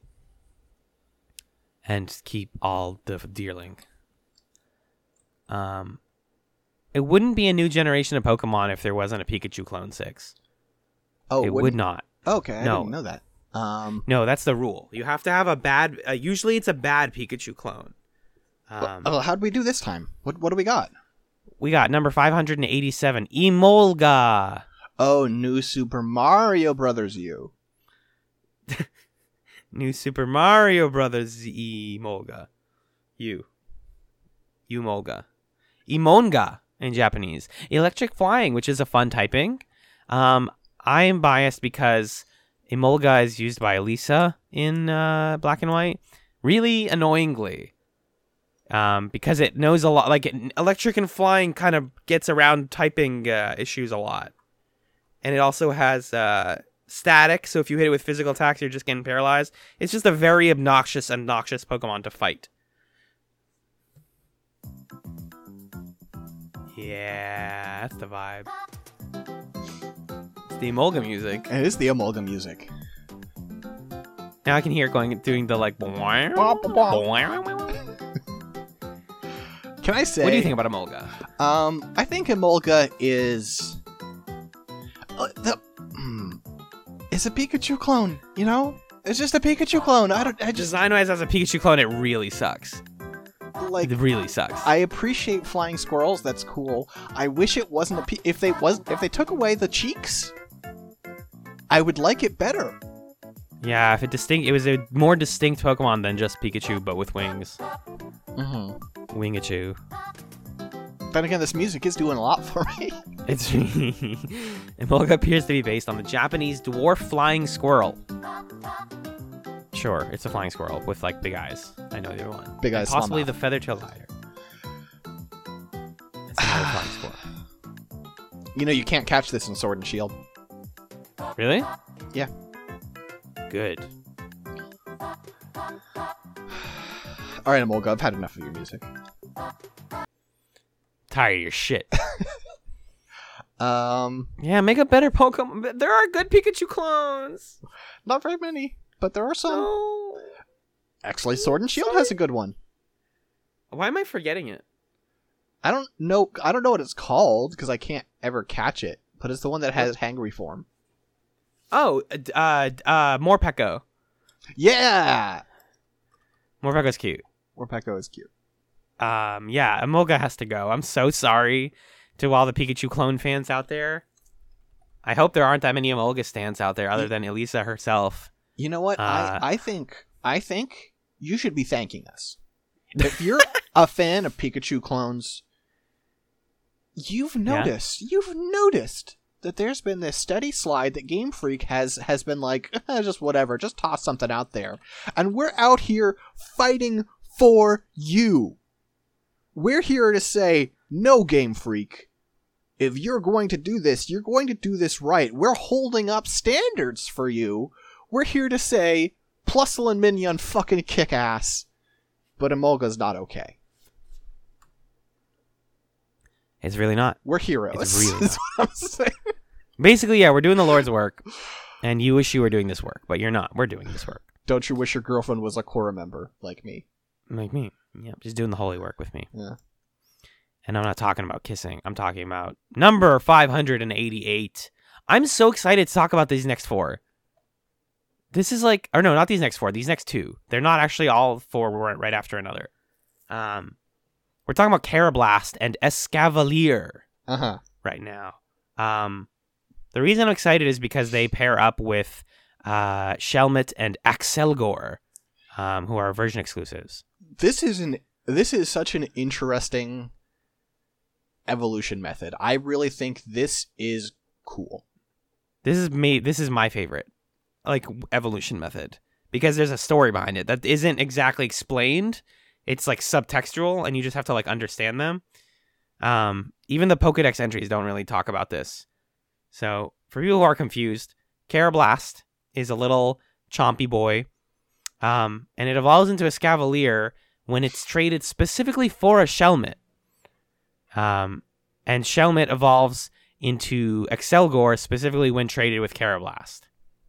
And keep all the Deerling. Um, it wouldn't be a new generation of Pokemon if there wasn't a Pikachu Clone Six. Oh, it would wouldn't- not. Okay, I No. didn't know that. Um, No, that's the rule. You have to have a bad. Uh, usually, it's a bad Pikachu clone. Um, oh, how'd we do this time? What What do we got? We got number five hundred eighty-seven, Emolga. Oh, New Super Mario Brothers U. New Super Mario Brothers Emolga. You. Emolga. Emonga in Japanese. Electric Flying, which is a fun typing. Um, I am biased because Emolga is used by Elisa in uh, Black and White. Really annoyingly. Um, because it knows a lot. Like, it, Electric and Flying kind of gets around typing uh, issues a lot. And it also has uh, static, so if you hit it with physical attacks, you're just getting paralyzed. It's just a very obnoxious, obnoxious Pokemon to fight. Yeah, that's the vibe. It's the Emolga music. It is the Emolga music. Now I can hear it going, doing the like. Can What I say? do you think about Emolga? Um, I think Emolga is uh, the hmm, it's a Pikachu clone. You know, it's just a Pikachu clone. I don't. I just Design-wise, as a Pikachu clone, it really sucks. like. It really sucks. I appreciate flying squirrels. That's cool. I wish it wasn't a. P- if they was if they took away the cheeks, I would like it better. Yeah, if it distinct, it was a more distinct Pokemon than just Pikachu, but with wings. Mm-hmm. Wingachu. Then again, this music is doing a lot for me. It's Emolga appears to be based on the Japanese dwarf flying squirrel. Sure, it's a flying squirrel with like big eyes. I know the other one. Big And eyes, possibly Slummoth. the feather-tailed rider. Electronic Score. You know, you can't catch this in Sword and Shield. Really? Yeah. Good. All right, Emolga, I've had enough of your music. Tired of your shit. Um, yeah, make a better Pokemon. There are good Pikachu clones. Not very many, but there are some. No. Actually, Sword and Shield Sorry. has a good one. Why am I forgetting it? I don't know. I don't know what it's called because I can't ever catch it. But it's the one that has Hangry form. Oh, uh, uh, Morpeko. Yeah, Morpeko's cute. Morpeko is cute. Um, yeah, Emolga has to go. I'm so sorry to all the Pikachu clone fans out there. I hope there aren't that many Emolga stands out there other than Elisa herself. You know what? Uh, I I think I think you should be thanking us. If you're a fan of Pikachu clones, you've noticed. Yeah. You've noticed that there's been this steady slide that Game Freak has has been like, eh, just whatever, just toss something out there. And we're out here fighting for you. We're here to say, no, Game Freak. If you're going to do this, you're going to do this right. We're holding up standards for you. We're here to say, Plusle and Minion fucking kick ass. But Emolga's not okay. It's really not. We're heroes. It's really That's what I'm saying. Basically, yeah, we're doing the Lord's work, and you wish you were doing this work, but you're not. We're doing this work. Don't you wish your girlfriend was a Korra member like me? Like me. Yeah, just doing the holy work with me. Yeah. And I'm not talking about kissing. I'm talking about number five hundred eighty-eight. I'm so excited to talk about these next four. This is like, or no, not these next four. These next two. They're not actually all four right after another. Um, we're talking about Carablast and Escavalier Uh-huh. right now. Um, the reason I'm excited is because they pair up with uh, Shelmet and Axelgor, um, who are version exclusives. This is an this is such an interesting evolution method. I really think this is cool. This is me. This is my favorite, like, evolution method, because there's a story behind it that isn't exactly explained. It's like subtextual, and you just have to like understand them. Um, even the Pokedex entries don't really talk about this. So for people who are confused, Carablast is a little chompy boy, um, and it evolves into a Escavalier when it's traded specifically for a Shelmet. Um, and Shelmet evolves into Axelgor specifically when traded with Carablast.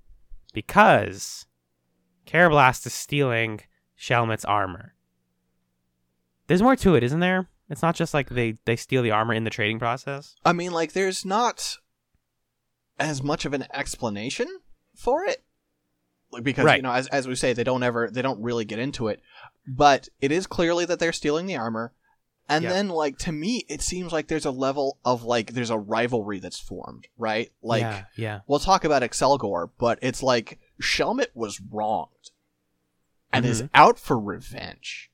Because Carablast is stealing Shelmet's armor. There's more to it, isn't there? It's not just like they, they steal the armor in the trading process. I mean, like, there's not as much of an explanation for it. Like, because, right. you know, as as we say, they don't ever, they don't really get into it. But it is clearly that they're stealing the armor. And yep. then, like, to me, it seems like there's a level of, like, there's a rivalry that's formed, right? Like, yeah, yeah. we'll talk about Axelgor, but it's like, Shelmet was wronged. And mm-hmm. is out for revenge.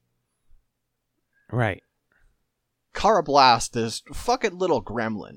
Right. Carablast, this fucking little gremlin,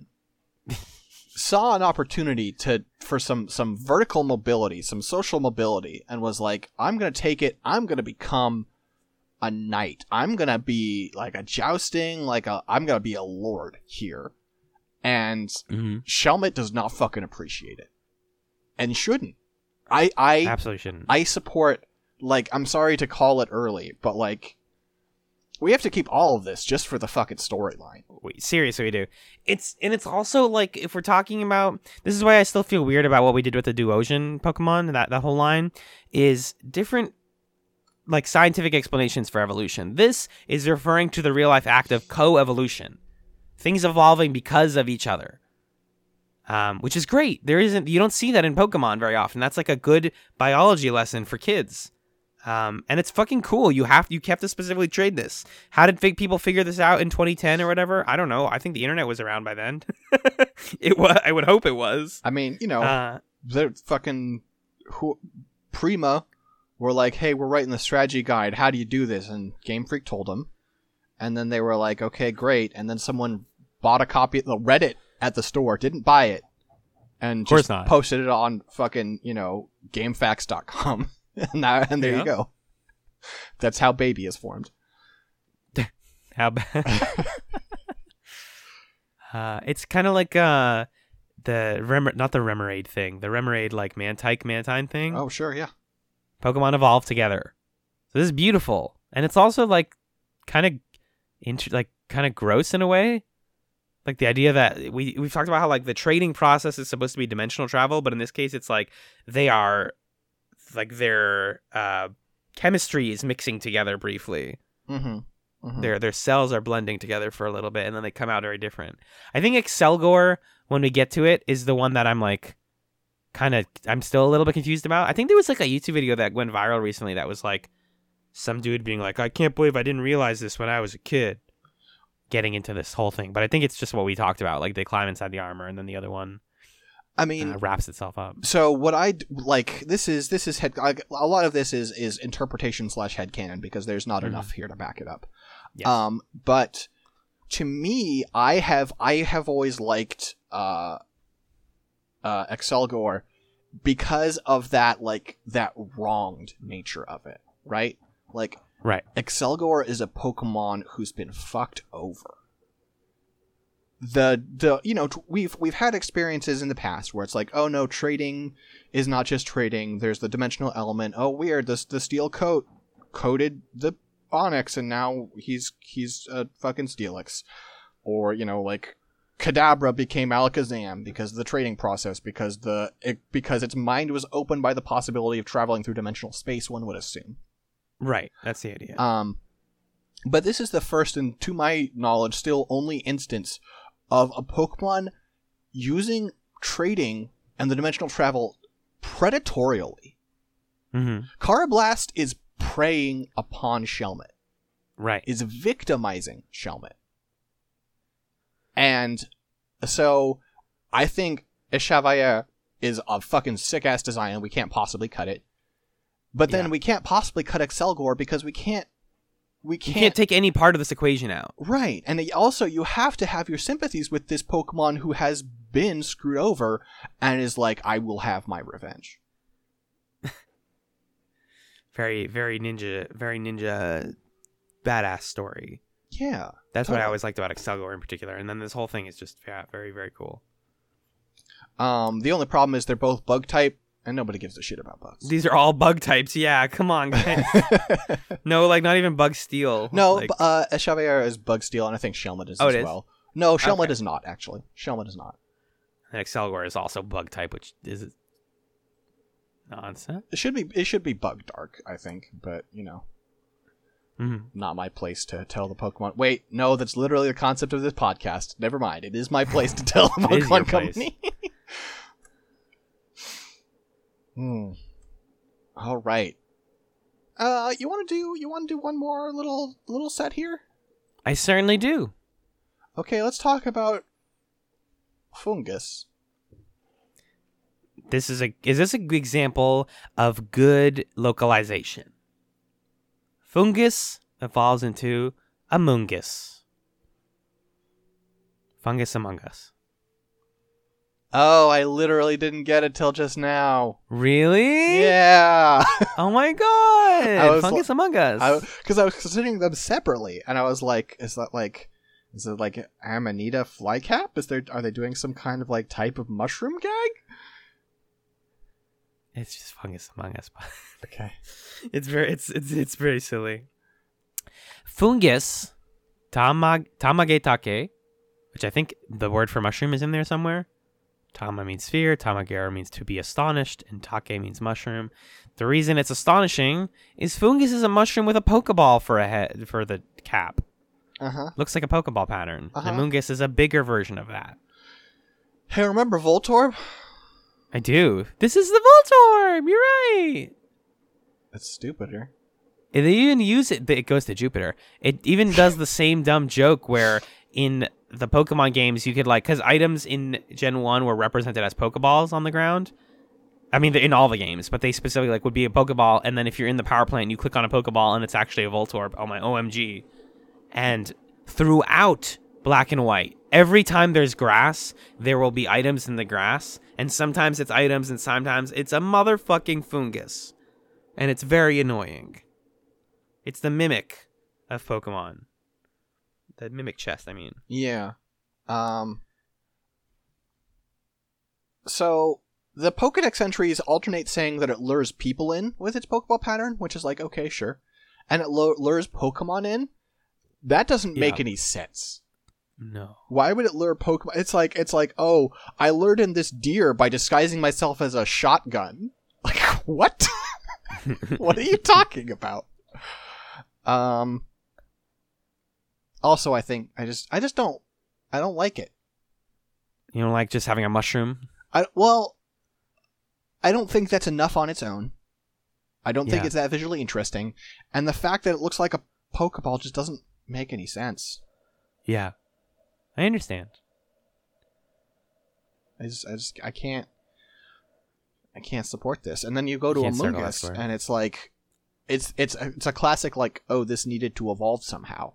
saw an opportunity to for some some vertical mobility, some social mobility, and was like, I'm gonna take it, I'm gonna become a knight. I'm gonna be like a jousting, like a I'm gonna be a lord here. And mm-hmm. Shelmet does not fucking appreciate it. And shouldn't. I I absolutely shouldn't. I support, like, I'm sorry to call it early, but like, we have to keep all of this just for the fucking storyline. Seriously, we do. It's and it's also like, if we're talking about, this is why I still feel weird about what we did with the Duosion Pokemon. That that whole line is different, like, scientific explanations for evolution. This is referring to the real life act of co-evolution, things evolving because of each other, um, which is great. There isn't you don't see that in Pokemon very often. That's like a good biology lesson for kids. Um, and it's fucking cool. You have you have to specifically trade this. How did fake people figure this out in twenty ten or whatever? I don't know. I think the internet was around by then. It was. I would hope it was. I mean, you know, uh, they're fucking who, Prima were like, "Hey, we're writing the strategy guide. How do you do this?" And Game Freak told them, and then they were like, "Okay, great." And then someone bought a copy, read it at the store, didn't buy it, and of course just not. posted it on fucking, you know, GameFAQs dot com. And, now, and there yeah. you go. That's how Baby is formed. How bad? Uh, it's kind of like uh, the Rem- not the Remoraid thing, the Remoraid like Mantike Mantine thing. Oh, sure, yeah. Pokemon evolve together. So this is beautiful, and it's also like kind of int- like kind of gross in a way. Like the idea that we we've talked about how like the trading process is supposed to be dimensional travel, but in this case, it's like they are like their uh, chemistry is mixing together briefly. Mm-hmm. Mm-hmm. Their their cells are blending together for a little bit, and then they come out very different. I think Excelgor, when we get to it, is the one that I'm like kind of I'm still a little bit confused about. I think there was like a YouTube video that went viral recently that was like some dude being like, I can't believe I didn't realize this when I was a kid, getting into this whole thing. But I think it's just what we talked about, like they climb inside the armor and then the other one I mean, uh, wraps itself up. So what I like this is this is head like, a lot of this is is interpretation slash headcanon because there's not mm-hmm. enough here to back it up. Yes. Um, but to me, I have I have always liked uh, uh, Excelgor because of that like that wronged nature of it, right? Like, right. Excelgor is a Pokemon who's been fucked over. The the you know t- we've we've had experiences in the past where it's like, oh no, trading is not just trading. There's the dimensional element. Oh weird, this the steel coat coated the Onyx and now he's he's a fucking Steelix, or you know like Kadabra became Alakazam because of the trading process because the it, because its mind was opened by the possibility of traveling through dimensional space. One would assume. Right, that's the idea. Um, but this is the first and to my knowledge still only instance of a Pokemon using trading and the dimensional travel predatorially. Mm-hmm. Carablast is preying upon Shelmet. Right. Is victimizing Shelmet. And so I think Echevalier is a fucking sick-ass design and we can't possibly cut it. But then yeah. we can't possibly cut Excelgor because we can't We can't, you can't take any part of this equation out. Right. And also, you have to have your sympathies with this Pokemon who has been screwed over and is like, I will have my revenge. very, very ninja, very ninja badass story. Yeah. That's totally. what I always liked about Excelgor in particular. And then this whole thing is just yeah, very, very cool. Um, the only problem is they're both bug type. And nobody gives a shit about bugs. These are all bug types. Yeah, come on, guys. No, like not even bug steel. No, like... uh, Echevalier is bug steel, and I think Shelmet is oh, as it is? well. No, Shelmet okay. is not, actually. Shelmet is not. And Excelgor is also bug type, which is nonsense. It should be it should be bug dark, I think, but, you know. Mm-hmm. Not my place to tell the Pokemon. Wait, no, that's literally the concept of this podcast. Never mind. It is my place to tell the Pokemon company. Hmm. All right. Uh, you want to do you want to do one more little little set here? I certainly do. Okay, let's talk about fungus. This is a is this a good example of good localization? Fungus evolves into Amoonguss. Fungus Among Us. Oh, I literally didn't get it till just now. Really? Yeah. Oh my god! Fungus like, Among Us. Because I, I was considering them separately, and I was like, "Is that like, is it like Amanita flycap? Is there? Are they doing some kind of like type of mushroom gag?" It's just Fungus Among Us. Okay. It's very it's it's it's very silly. Fungus Tamag Tamagetake, which I think the word for mushroom is in there somewhere. Tama means sphere, Tamagera means to be astonished, and Take means mushroom. The reason it's astonishing is Fungus is a mushroom with a Pokeball for a head for the cap. Uh-huh. Looks like a Pokeball pattern. Uh-huh. Amoonguss is a bigger version of that. Hey, remember Voltorb? I do. This is the Voltorb! You're right! That's stupider. They even use it, it goes to Jupiter. It even does the same dumb joke where in the Pokemon games you could like, because items in Gen one were represented as Pokeballs on the ground. I mean, in all the games, but they specifically like would be a Pokeball, and then if you're in the power plant, you click on a Pokeball and it's actually a Voltorb. Oh my O M G. And throughout Black and White, every time there's grass, there will be items in the grass, and sometimes it's items and sometimes it's a motherfucking fungus. And it's very annoying. It's the mimic of Pokemon. The mimic chest, I mean. Yeah. Um. So the Pokedex entries alternate saying that it lures people in with its Pokeball pattern, which is like, okay, sure, and it lu- lures Pokemon in. That doesn't make Yeah. any sense. No. Why would it lure Pokemon? It's like it's like, oh, I lured in this deer by disguising myself as a shotgun. Like, what? What are you talking about? Um. Also, I think I just I just don't I don't like it. You don't like just having a mushroom? I well, I don't think that's enough on its own. I don't think Yeah. it's that visually interesting, and the fact that it looks like a Pokeball just doesn't make any sense. Yeah. I understand. I just I just I can't I can't support this. And then you go to Can't circle that Among Us, square. and it's like it's it's it's a classic like, oh, this needed to evolve somehow.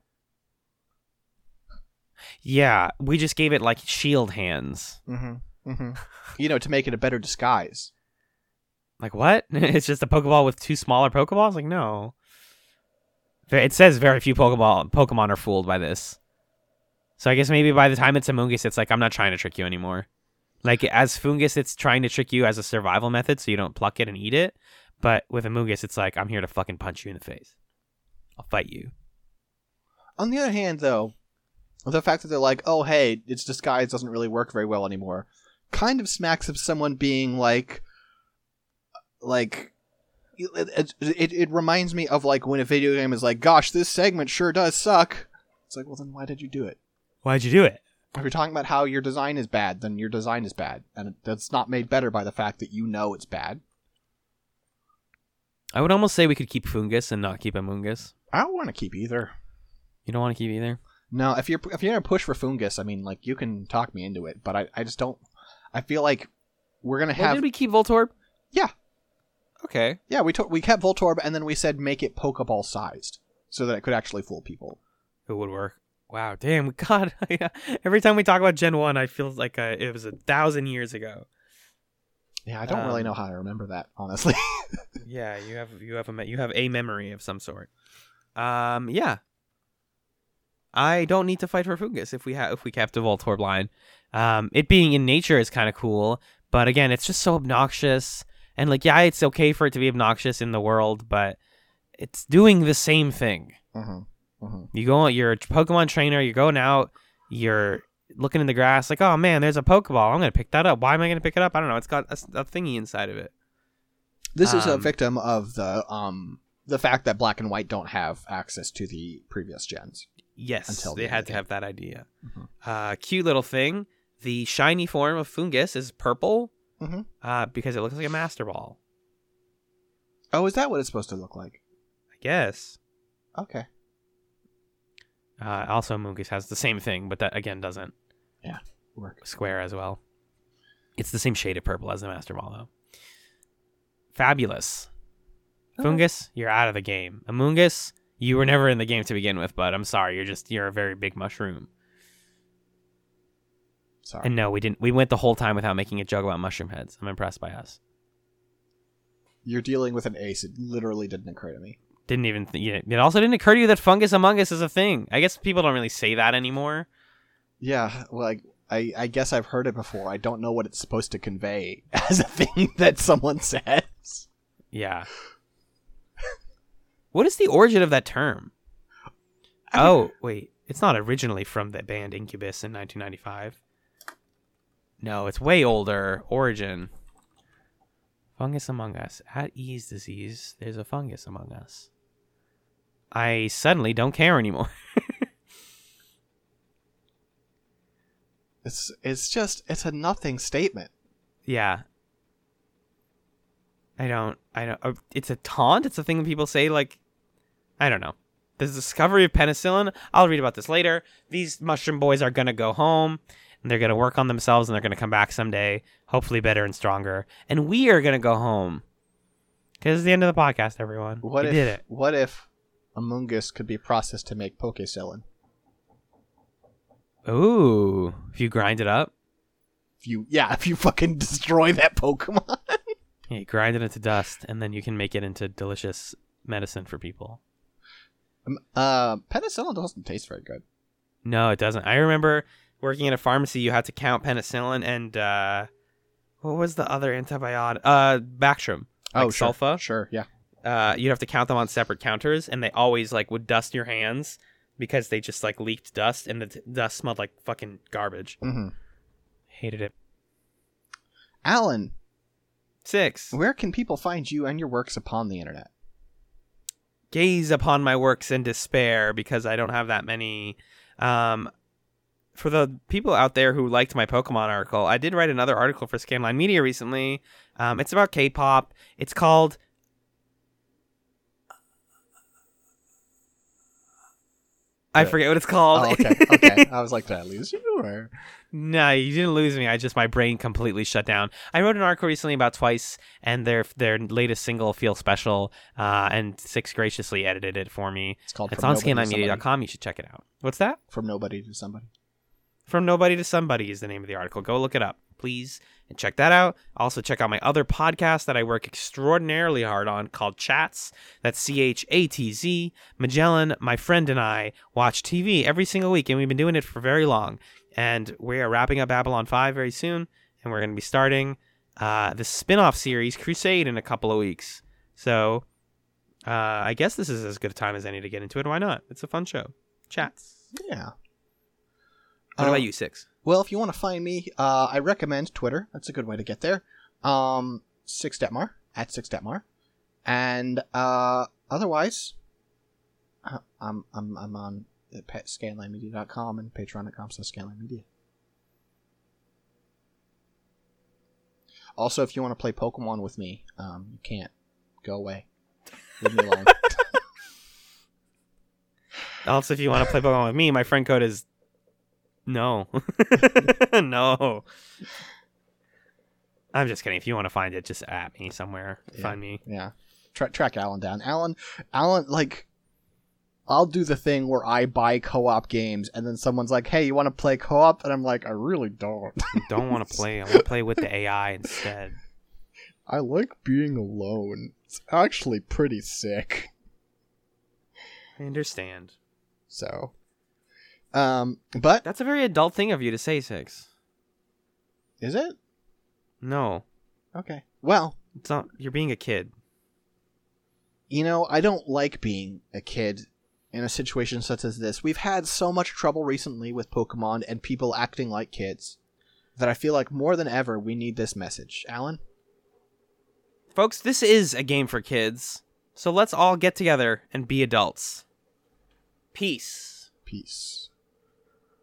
Yeah, we just gave it like shield hands. Mm-hmm. Mm-hmm. You know, to make it a better disguise. Like what? It's just a Pokeball with two smaller Pokeballs? Like no. It says very few Pokeball Pokemon are fooled by this. So I guess maybe by the time it's Amoonguss, it's like, I'm not trying to trick you anymore. Like as Fungus, it's trying to trick you as a survival method so you don't pluck it and eat it. But with Amoonguss, it's like, I'm here to fucking punch you in the face. I'll fight you. On the other hand, though, the fact that they're like, oh, hey, its disguise doesn't really work very well anymore, kind of smacks of someone being like, like, it, it, it reminds me of like when a video game is like, gosh, this segment sure does suck. It's like, well, then why did you do it? Why'd you do it? If you're talking about how your design is bad, then your design is bad. And that's not made better by the fact that you know it's bad. I would almost say we could keep Fungus and not keep Amoonguss. I don't want to keep either. You don't want to keep either? No, if you're if you're gonna push for Fungus, I mean, like, you can talk me into it, but I, I just don't. I feel like we're gonna Well, have. did we keep Voltorb? Yeah, Okay. yeah. We to- we kept Voltorb, and then we said make it Pokeball sized, so that it could actually fool people. It would work. Wow, damn, God. Every time we talk about Gen one, I feel like uh, it was a thousand years ago. Yeah, I don't really Um, know how to remember that, honestly. Yeah, you have you have a me- you have a memory of some sort. Um, yeah. I don't need to fight for Fungus if we have if we kept a Voltorb line. Um, it being in nature is kind of cool, but again, it's just so obnoxious. And like, yeah, it's okay for it to be obnoxious in the world, but it's doing the same thing. mm-hmm. Mm-hmm. You go, you're a Pokemon trainer. You're going out. You're looking in the grass, like, oh man, there's a Pokeball. I'm gonna pick that up. Why am I gonna pick it up? I don't know. It's got a, a thingy inside of it. This is a Um, victim of the um the fact that Black and White don't have access to the previous gens. Yes, Until the they end had of the to game. have that idea. Mhm. Uh, cute little thing. The shiny form of Fungus is purple Mhm. uh, because it looks like a Master Ball. Oh, is that what it's supposed to look like? I guess. Okay. Uh, also, Mungus has the same thing, but that again doesn't Work. square as well. It's the same shade of purple as the Master Ball, though. Fabulous. Oh. Fungus, you're out of the game. Amoonguss, you were never in the game to begin with, but I'm sorry, you're just you're a very big mushroom. Sorry. And no, we didn't. We went the whole time without making a joke about mushroom heads. I'm impressed by us. You're dealing with an ace. It literally didn't occur to me. Didn't even. Th- yeah, it also didn't occur to you that Fungus Among Us is a thing. I guess people don't really say that anymore. Yeah, well, like I, I guess I've heard it before. I don't know what it's supposed to convey as a thing that someone says. Yeah. What is the origin of that term? Oh, wait. It's not originally from the band Incubus in nineteen ninety-five. No, it's way older. Origin. Fungus Among Us. At ease disease, there's a fungus among us. I suddenly don't care anymore. It's it's just it's a nothing statement. Yeah. I don't, I don't, uh, it's a taunt. It's a thing that people say, like, I don't know. The discovery of penicillin, I'll read about this later. These mushroom boys are going to go home and they're going to work on themselves and they're going to come back someday, hopefully better and stronger. And we are going to go home. Because it's the end of the podcast, everyone. What we if did it. what if Amoonguss could be processed to make Pokecillin? Ooh, if you grind it up, If you yeah, if you fucking destroy that Pokemon. yeah, you grind it into dust and then you can make it into delicious medicine for people. Um, uh, penicillin doesn't taste very good. No, it doesn't. I remember working at a pharmacy, you had to count penicillin and uh, what was the other antibiotic? Uh, Bactrim. Like oh, sure. sulfa. Sure, yeah. Uh, you'd have to count them on separate counters, and they always like would dust your hands because they just like leaked dust, and the t- dust smelled like fucking garbage. Mm-hmm. Hated it. Alan, Six. where can people find you and your works upon the internet? Gaze upon my works in despair because I don't have that many. Um, for the people out there who liked my Pokemon article, I did write another article for Scanline Media recently. Um, it's about K-pop. It's called I forget what it's called. Oh, okay, okay. I was like, did I lose you? Or? No, you didn't lose me. I just, my brain completely shut down. I wrote an article recently about Twice and their their latest single, Feel Special, uh, and Six graciously edited it for me. It's called It's From on Nobody to scan line media dot com. Somebody. You should check it out. What's that? From Nobody to Somebody. From Nobody to Somebody is the name of the article. Go look it up, please, and check that out. Also, check out my other podcast that I work extraordinarily hard on called Chats. That's C H A T Z. Magellan, my friend, and I watch T V every single week, and we've been doing it for very long. And we are wrapping up Babylon five very soon, and we're going to be starting uh, the spin-off series, Crusade, in a couple of weeks. So uh, I guess this is as good a time as any to get into it. Why not? It's a fun show. Chats. Yeah. What Uh, about you, Six? Well, if you want to find me, uh, I recommend Twitter. That's a good way to get there. Um, Six Detmar, at Six Detmar. And uh, otherwise, uh, I'm, I'm, I'm on scanline media dot com and patreon dot com slash scanline media. Also, if you want to play Pokemon with me, um, you can't. Go away. Leave me alone. Also, if you want to play Pokemon with me, my friend code is no. No. I'm just kidding. If you want to find it, just at me somewhere. Yeah. Find me. Yeah. Tra- track Alan down. Alan, Alan, like, I'll do the thing where I buy co-op games and then someone's like, hey, you want to play co-op? And I'm like, I really don't. I don't want to play. I want to play with the A I instead. I like being alone. It's actually pretty sick. I understand. So, um, but That's a very adult thing of you to say, Six. is it? No. Okay. Well, It's not. You're being a kid. you know, I don't like being a kid in a situation such as this. We've had so much trouble recently with Pokemon and people acting like kids that I feel like more than ever we need this message. Alan? Folks, this is a game for kids. So let's all get together and be adults. Peace. Peace.